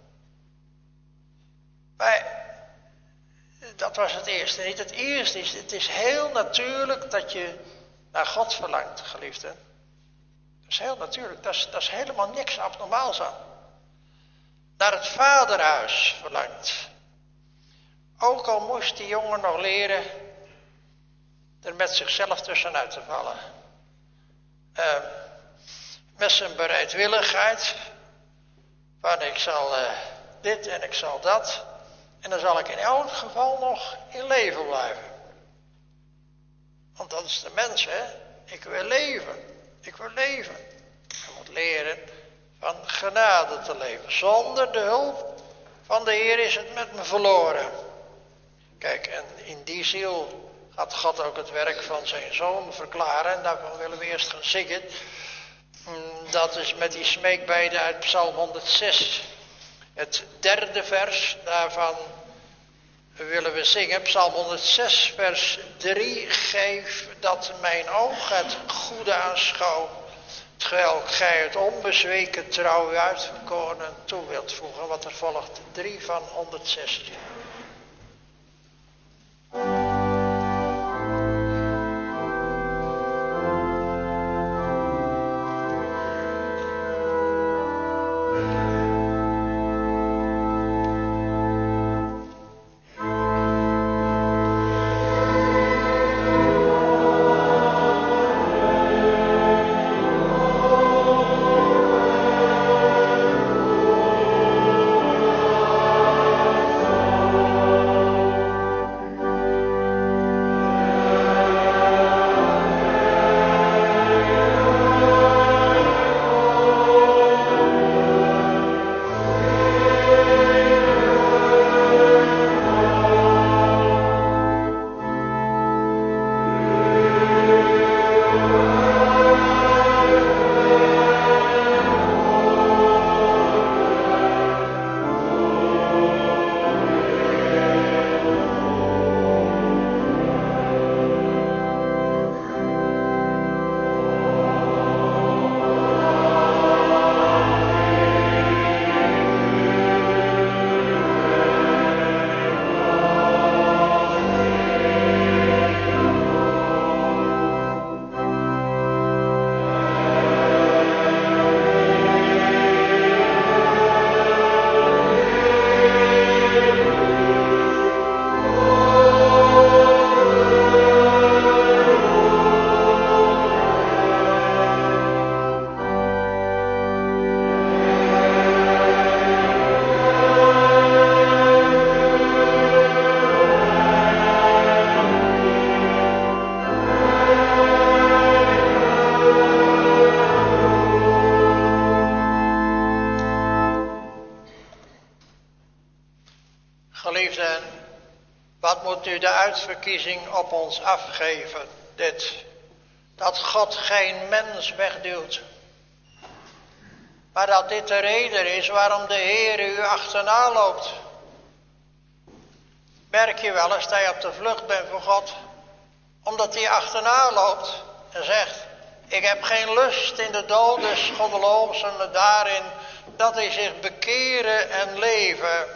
Maar dat was het eerste. Niet het eerste is, het is heel natuurlijk dat je naar God verlangt, geliefden. Dat is heel natuurlijk, dat is, dat is helemaal niks abnormaals aan. Naar het vaderhuis verlangt. Ook al moest die jongen nog leren er met zichzelf tussenuit te vallen. Uh, met zijn bereidwilligheid. Van ik zal uh, dit en ik zal dat. En dan zal ik in elk geval nog in leven blijven. Want dat is de mens, hè. Ik wil leven. Ik wil leven. Je moet leren van genade te leven. Zonder de hulp van de Heer is het met me verloren. Kijk, en in die ziel gaat God ook het werk van zijn zoon verklaren. En daarvan willen we eerst gaan zingen. Dat is met die smeekbeden uit Psalm honderdzes. Het derde vers daarvan willen we zingen. Psalm honderdzes vers drie. Geef dat mijn oog het goede aanschouw. Terwijl gij het onbezweken trouw u uitverkoren toe wilt voegen. Wat er volgt. drie van honderdzes. Geliefden, wat moet nu de uitverkiezing op ons afgeven? Dit, dat God geen mens wegduwt. Maar dat dit de reden is waarom de Heer u achterna loopt. Merk je wel eens dat je op de vlucht bent voor God? Omdat hij achterna loopt en zegt, ik heb geen lust in de dood des goddelozen, maar daarin dat hij zich bekeren en leven.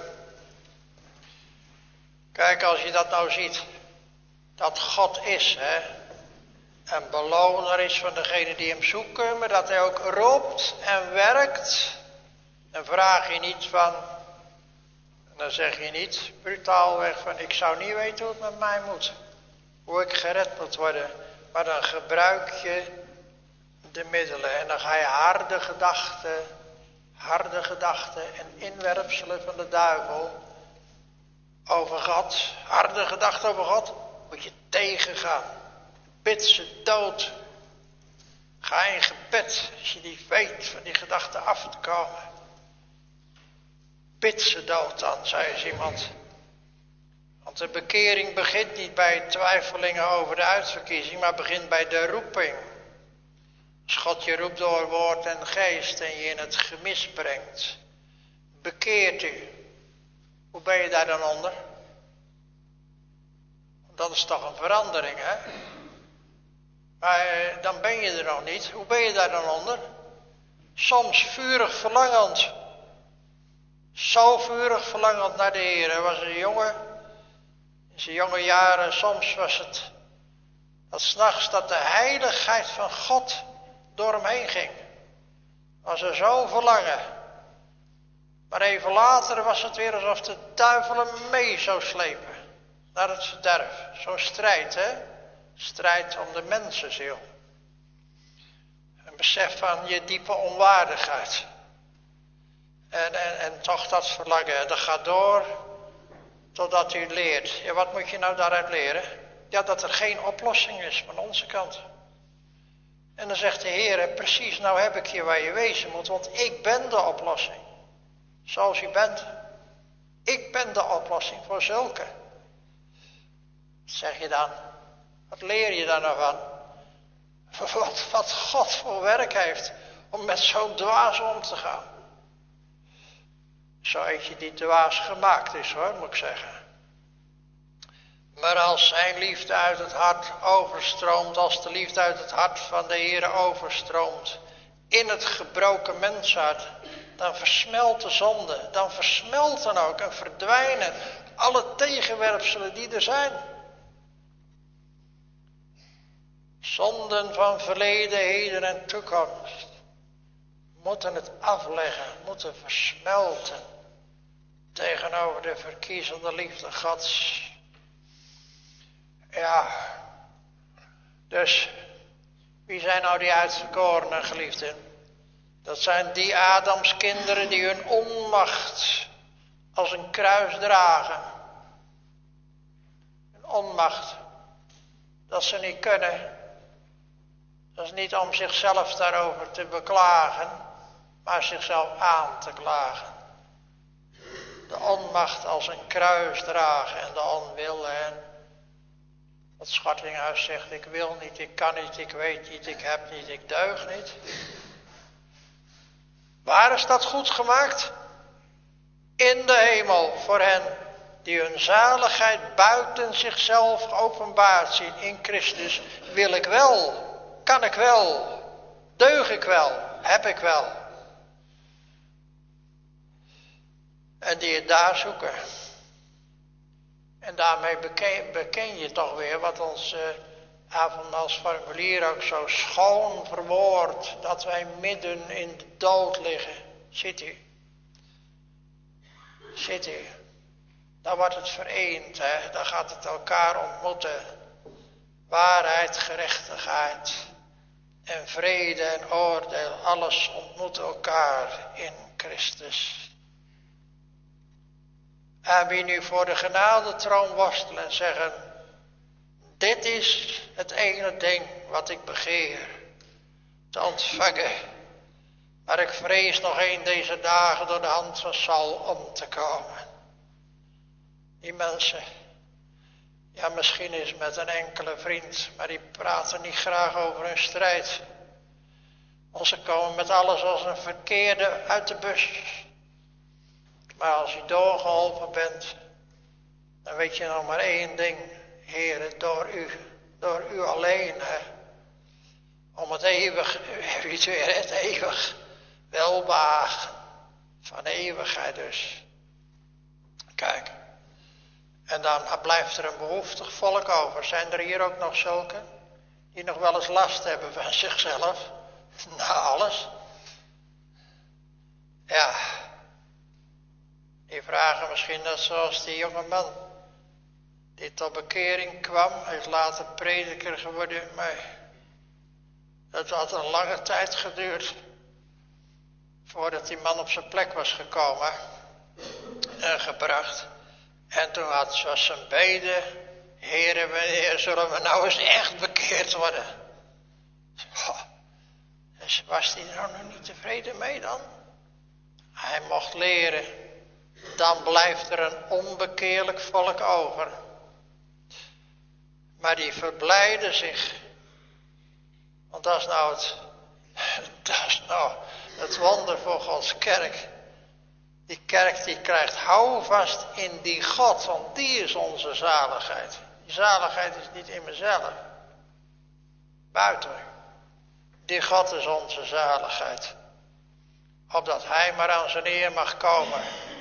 Kijk, als je dat nou ziet, dat God is, hè, een beloner is van degenen die hem zoeken, maar dat hij ook roept en werkt, dan vraag je niet van, en dan zeg je niet brutaalweg van, ik zou niet weten hoe het met mij moet, hoe ik gered moet worden, maar dan gebruik je de middelen en dan ga je harde gedachten, harde gedachten en inwerpselen van de duivel over God, harde gedachten over God, moet je tegengaan. Bid ze dood. Ga in gebed als je niet weet van die gedachten af te komen. Bid ze dood dan, zei eens iemand. Want de bekering begint niet bij twijfelingen over de uitverkiezing, maar begint bij de roeping. Als God je roept door woord en geest en je in het gemis brengt, bekeert u. Hoe ben je daar dan onder? Dat is toch een verandering, hè? Maar eh, dan ben je er nog niet. Hoe ben je daar dan onder? Soms vurig verlangend. Zo vurig verlangend naar de Heer. Hij was een jongen. In zijn jonge jaren, soms was het dat 's nachts dat de heiligheid van God door hem heen ging. Was er zo'n verlangen. Maar even later was het weer alsof de duivel hem mee zou slepen. Naar het verderf. Zo'n strijd, hè? Strijd om de mensenziel. Een besef van je diepe onwaardigheid. En, en, en toch dat verlangen. Dat gaat door totdat u leert. Ja, wat moet je nou daaruit leren? Ja, dat er geen oplossing is van onze kant. En dan zegt de Heer, precies nou heb ik je waar je wezen moet. Want ik ben de oplossing. Zoals u bent. Ik ben de oplossing voor zulke. Wat zeg je dan? Wat leer je daar nou van? Wat, wat God voor werk heeft om met zo'n dwaas om te gaan. Zo eentje die dwaas gemaakt is, hoor, moet ik zeggen. Maar als zijn liefde uit het hart overstroomt, als de liefde uit het hart van de Heer overstroomt, in het gebroken menshart, dan versmelt de zonde, dan versmelten ook en verdwijnen alle tegenwerpselen die er zijn. Zonden van verleden, heden en toekomst moeten het afleggen, moeten versmelten tegenover de verkiezende liefde Gods. Ja, dus wie zijn nou die uitverkorenen, geliefden? Dat zijn die Adamskinderen die hun onmacht als een kruis dragen. Hun onmacht, dat ze niet kunnen. Dat is niet om zichzelf daarover te beklagen, maar zichzelf aan te klagen. De onmacht als een kruis dragen en de onwil. En wat Schartinghuis zegt, ik wil niet, ik kan niet, ik weet niet, ik heb niet, ik deug niet. Waar is dat goed gemaakt? In de hemel voor hen die hun zaligheid buiten zichzelf geopenbaard zien in Christus. Wil ik wel, kan ik wel, deug ik wel, heb ik wel. En die het daar zoeken. En daarmee beken, beken je toch weer wat ons uh, avondmaalsformulier ook zo schoon verwoordt. Dat wij midden in de dood liggen. Ziet u? Ziet u? Dan wordt het vereend. Hè? Dan gaat het elkaar ontmoeten. Waarheid, gerechtigheid en vrede en oordeel. Alles ontmoet elkaar in Christus. En wie nu voor de genadetroon worstelen en zeggen, dit is het ene ding wat ik begeer, te ontvangen. Maar ik vrees nog een deze dagen door de hand van Saul om te komen. Die mensen, ja misschien is met een enkele vriend, maar die praten niet graag over hun strijd. Want ze komen met alles als een verkeerde uit de bus. Maar als je doorgeholpen bent, dan weet je nog maar één ding. Heere, door u, door u alleen, hè. Om het eeuwig, weet weer, het eeuwig welbehagen van eeuwigheid dus. Kijk, en dan blijft er een behoeftig volk over. Zijn er hier ook nog zulke die nog wel eens last hebben van zichzelf? Nou, alles. Ja. Die vragen misschien net zoals die jonge man die tot bekering kwam. Hij is later prediker geworden, maar dat had een lange tijd geduurd voordat die man op zijn plek was gekomen en gebracht. En toen had, was zijn bede, Heere, wanneer zullen we nou eens echt bekeerd worden? Oh, dus was hij er nou nog niet tevreden mee dan? Hij mocht leren dan blijft er een onbekeerlijk volk over. Maar die verblijden zich. Want dat is nou het, dat is nou het wonder voor Gods kerk. Die kerk die krijgt houvast in die God, want die is onze zaligheid. Die zaligheid is niet in mezelf. Buiten u. Die God is onze zaligheid. Opdat hij maar aan zijn eer mag komen.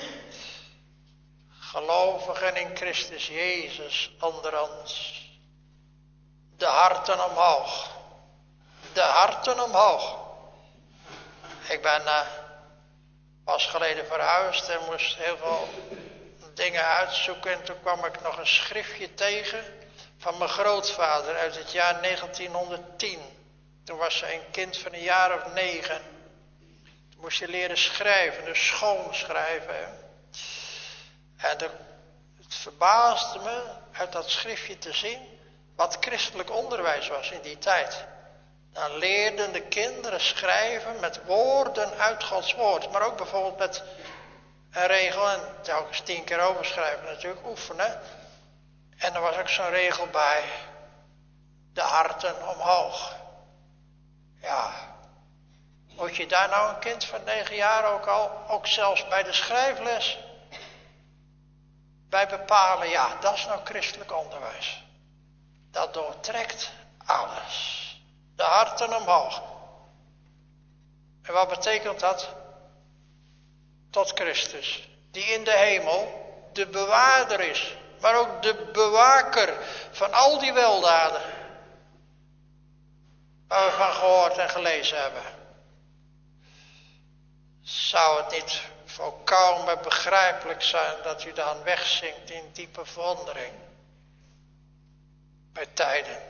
Gelovigen in Christus Jezus onder ons. De harten omhoog. De harten omhoog. Ik ben uh, pas geleden verhuisd en moest heel veel dingen uitzoeken. En toen kwam ik nog een schriftje tegen van mijn grootvader uit het jaar negentienhonderdtien. Toen was ze een kind van een jaar of negen. Toen moest je leren schrijven, dus schoonschrijven. Hè. En de, het verbaasde me uit dat schriftje te zien wat christelijk onderwijs was in die tijd. Dan leerden de kinderen schrijven met woorden uit Gods woord. Maar ook bijvoorbeeld met een regel, en telkens tien keer overschrijven natuurlijk, oefenen. En er was ook zo'n regel bij. De harten omhoog. Ja. Moet je daar nou een kind van negen jaar ook al, ook zelfs bij de schrijfles, bij bepalen, ja, dat is nou christelijk onderwijs. Dat doortrekt alles. De harten omhoog. En wat betekent dat? Tot Christus, die in de hemel de bewaarder is, maar ook de bewaker van al die weldaden waar we van gehoord en gelezen hebben. Zou het niet volkomen begrijpelijk zijn dat u dan wegzinkt in diepe verwondering bij tijden?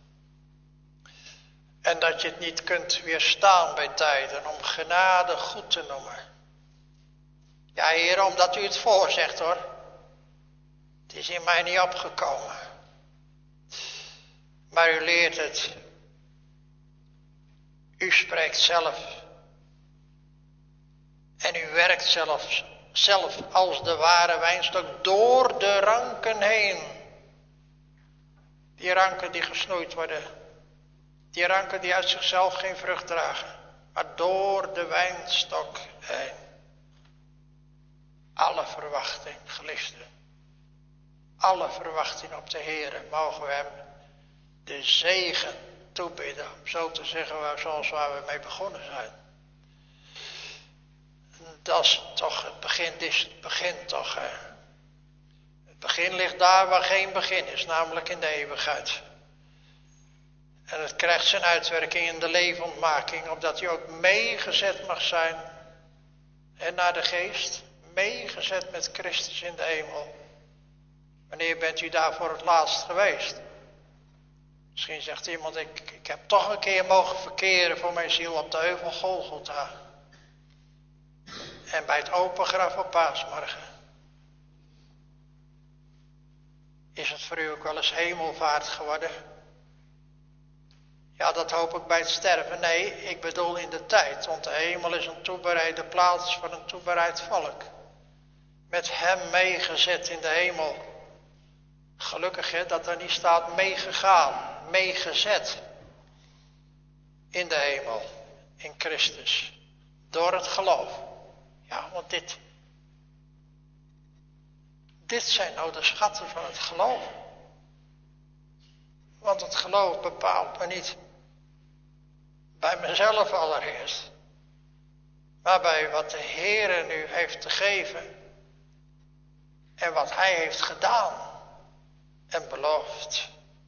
En dat je het niet kunt weerstaan bij tijden om genade goed te noemen. Ja, Heer, omdat u het voorzegt hoor. Het is in mij niet opgekomen. Maar u leert het. U spreekt zelf. En u werkt zelf, zelf als de ware wijnstok door de ranken heen. Die ranken die gesnoeid worden. Die ranken die uit zichzelf geen vrucht dragen. Maar door de wijnstok heen. Alle verwachting, geliefden. Alle verwachting op de Heer mogen we hem de zegen toebidden. Om zo te zeggen zoals waar we mee begonnen zijn. Dat is toch het begin, dit is het begin toch. Hè? Het begin ligt daar waar geen begin is, namelijk in de eeuwigheid. En het krijgt zijn uitwerking in de levenontmaking, opdat u ook meegezet mag zijn. En naar de geest, meegezet met Christus in de hemel. Wanneer bent u daar voor het laatst geweest? Misschien zegt iemand, ik, ik heb toch een keer mogen verkeren voor mijn ziel op de heuvel Golgotha. En bij het open graf op Paasmorgen. Is het voor u ook wel eens hemelvaart geworden? Ja, dat hoop ik bij het sterven. Nee, ik bedoel in de tijd. Want de hemel is een toebereide plaats voor een toebereid volk. Met hem meegezet in de hemel. Gelukkig hè, dat er niet staat meegegaan, meegezet. In de hemel, in Christus. Door het geloof. Ja, want dit, dit zijn nou de schatten van het geloof. Want het geloof bepaalt me niet bij mezelf allereerst. Maar bij wat de Heere nu heeft te geven. En wat hij heeft gedaan en beloofd.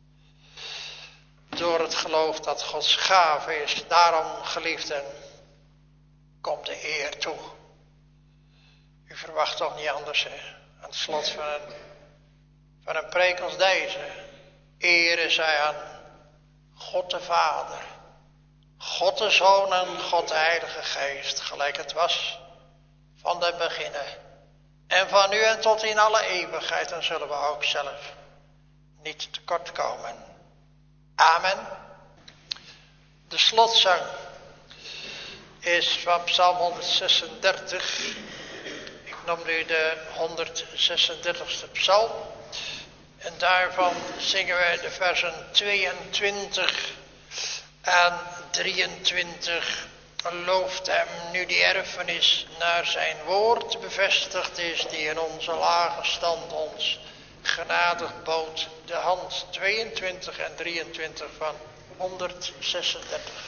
Door het geloof dat Gods gave is. Daarom, geliefden, komt de eer toe. U verwacht toch niet anders, hè? Aan het slot van een, van een preek als deze. Ere zij aan God de Vader, God de Zoon en God de Heilige Geest, gelijk het was van den beginnen. En van nu en tot in alle eeuwigheid, dan zullen we ook zelf niet tekort komen. Amen. De slotzang is van Psalm honderdzesendertig. Ik noemde u de honderdzesendertigste psalm. En daarvan zingen wij de versen tweeëntwintig en drieëntwintig. Looft hem nu die erfenis naar zijn woord bevestigd is, die in onze lage stand ons genadig bood. De hand tweeëntwintig en drieëntwintig van honderdzesendertig.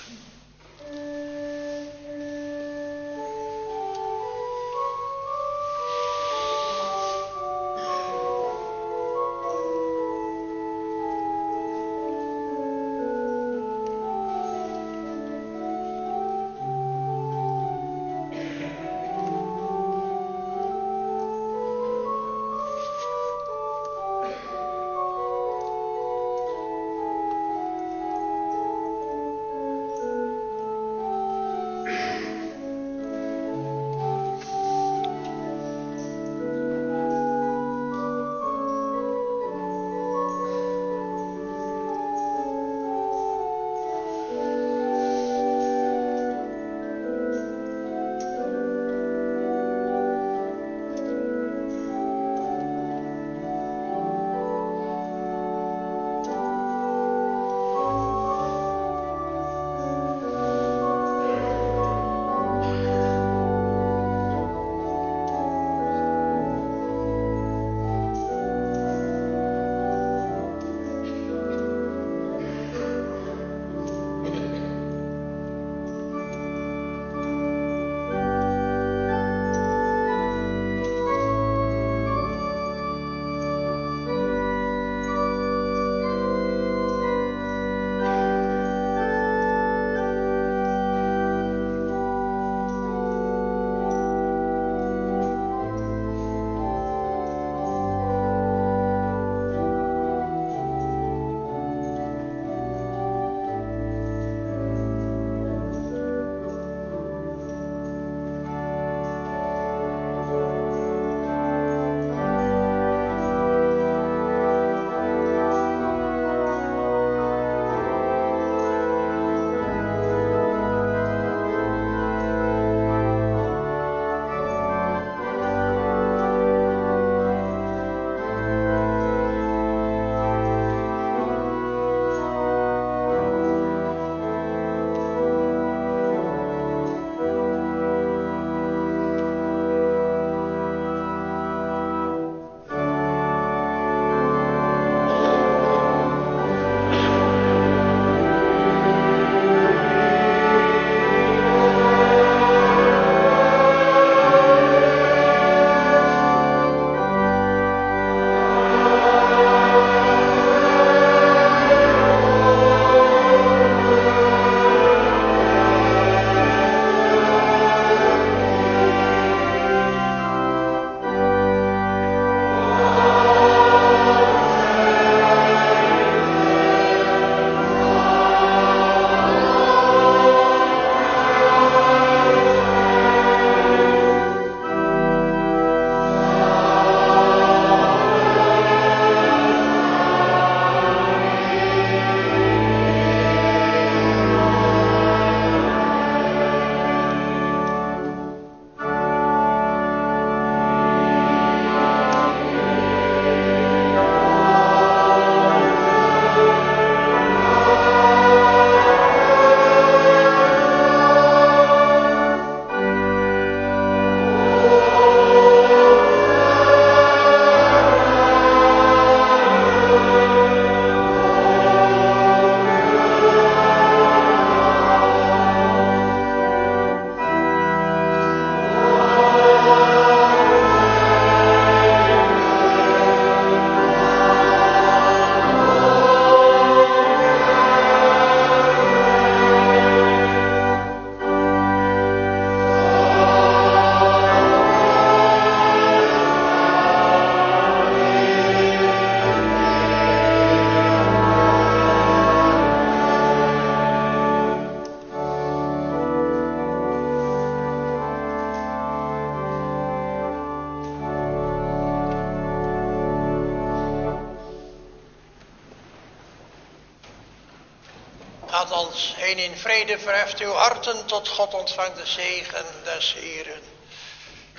Gaat ons heen in vrede, verheft uw harten tot God, ontvangt de zegen des Heeren. De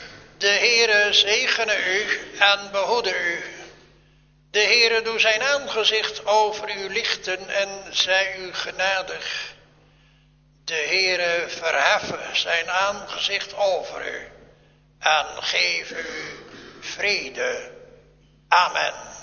De Heere zegene u en behoede u. De Heere doe zijn aangezicht over u lichten en zij u genadig. De Heere verheffen zijn aangezicht over u en geef u vrede. Amen.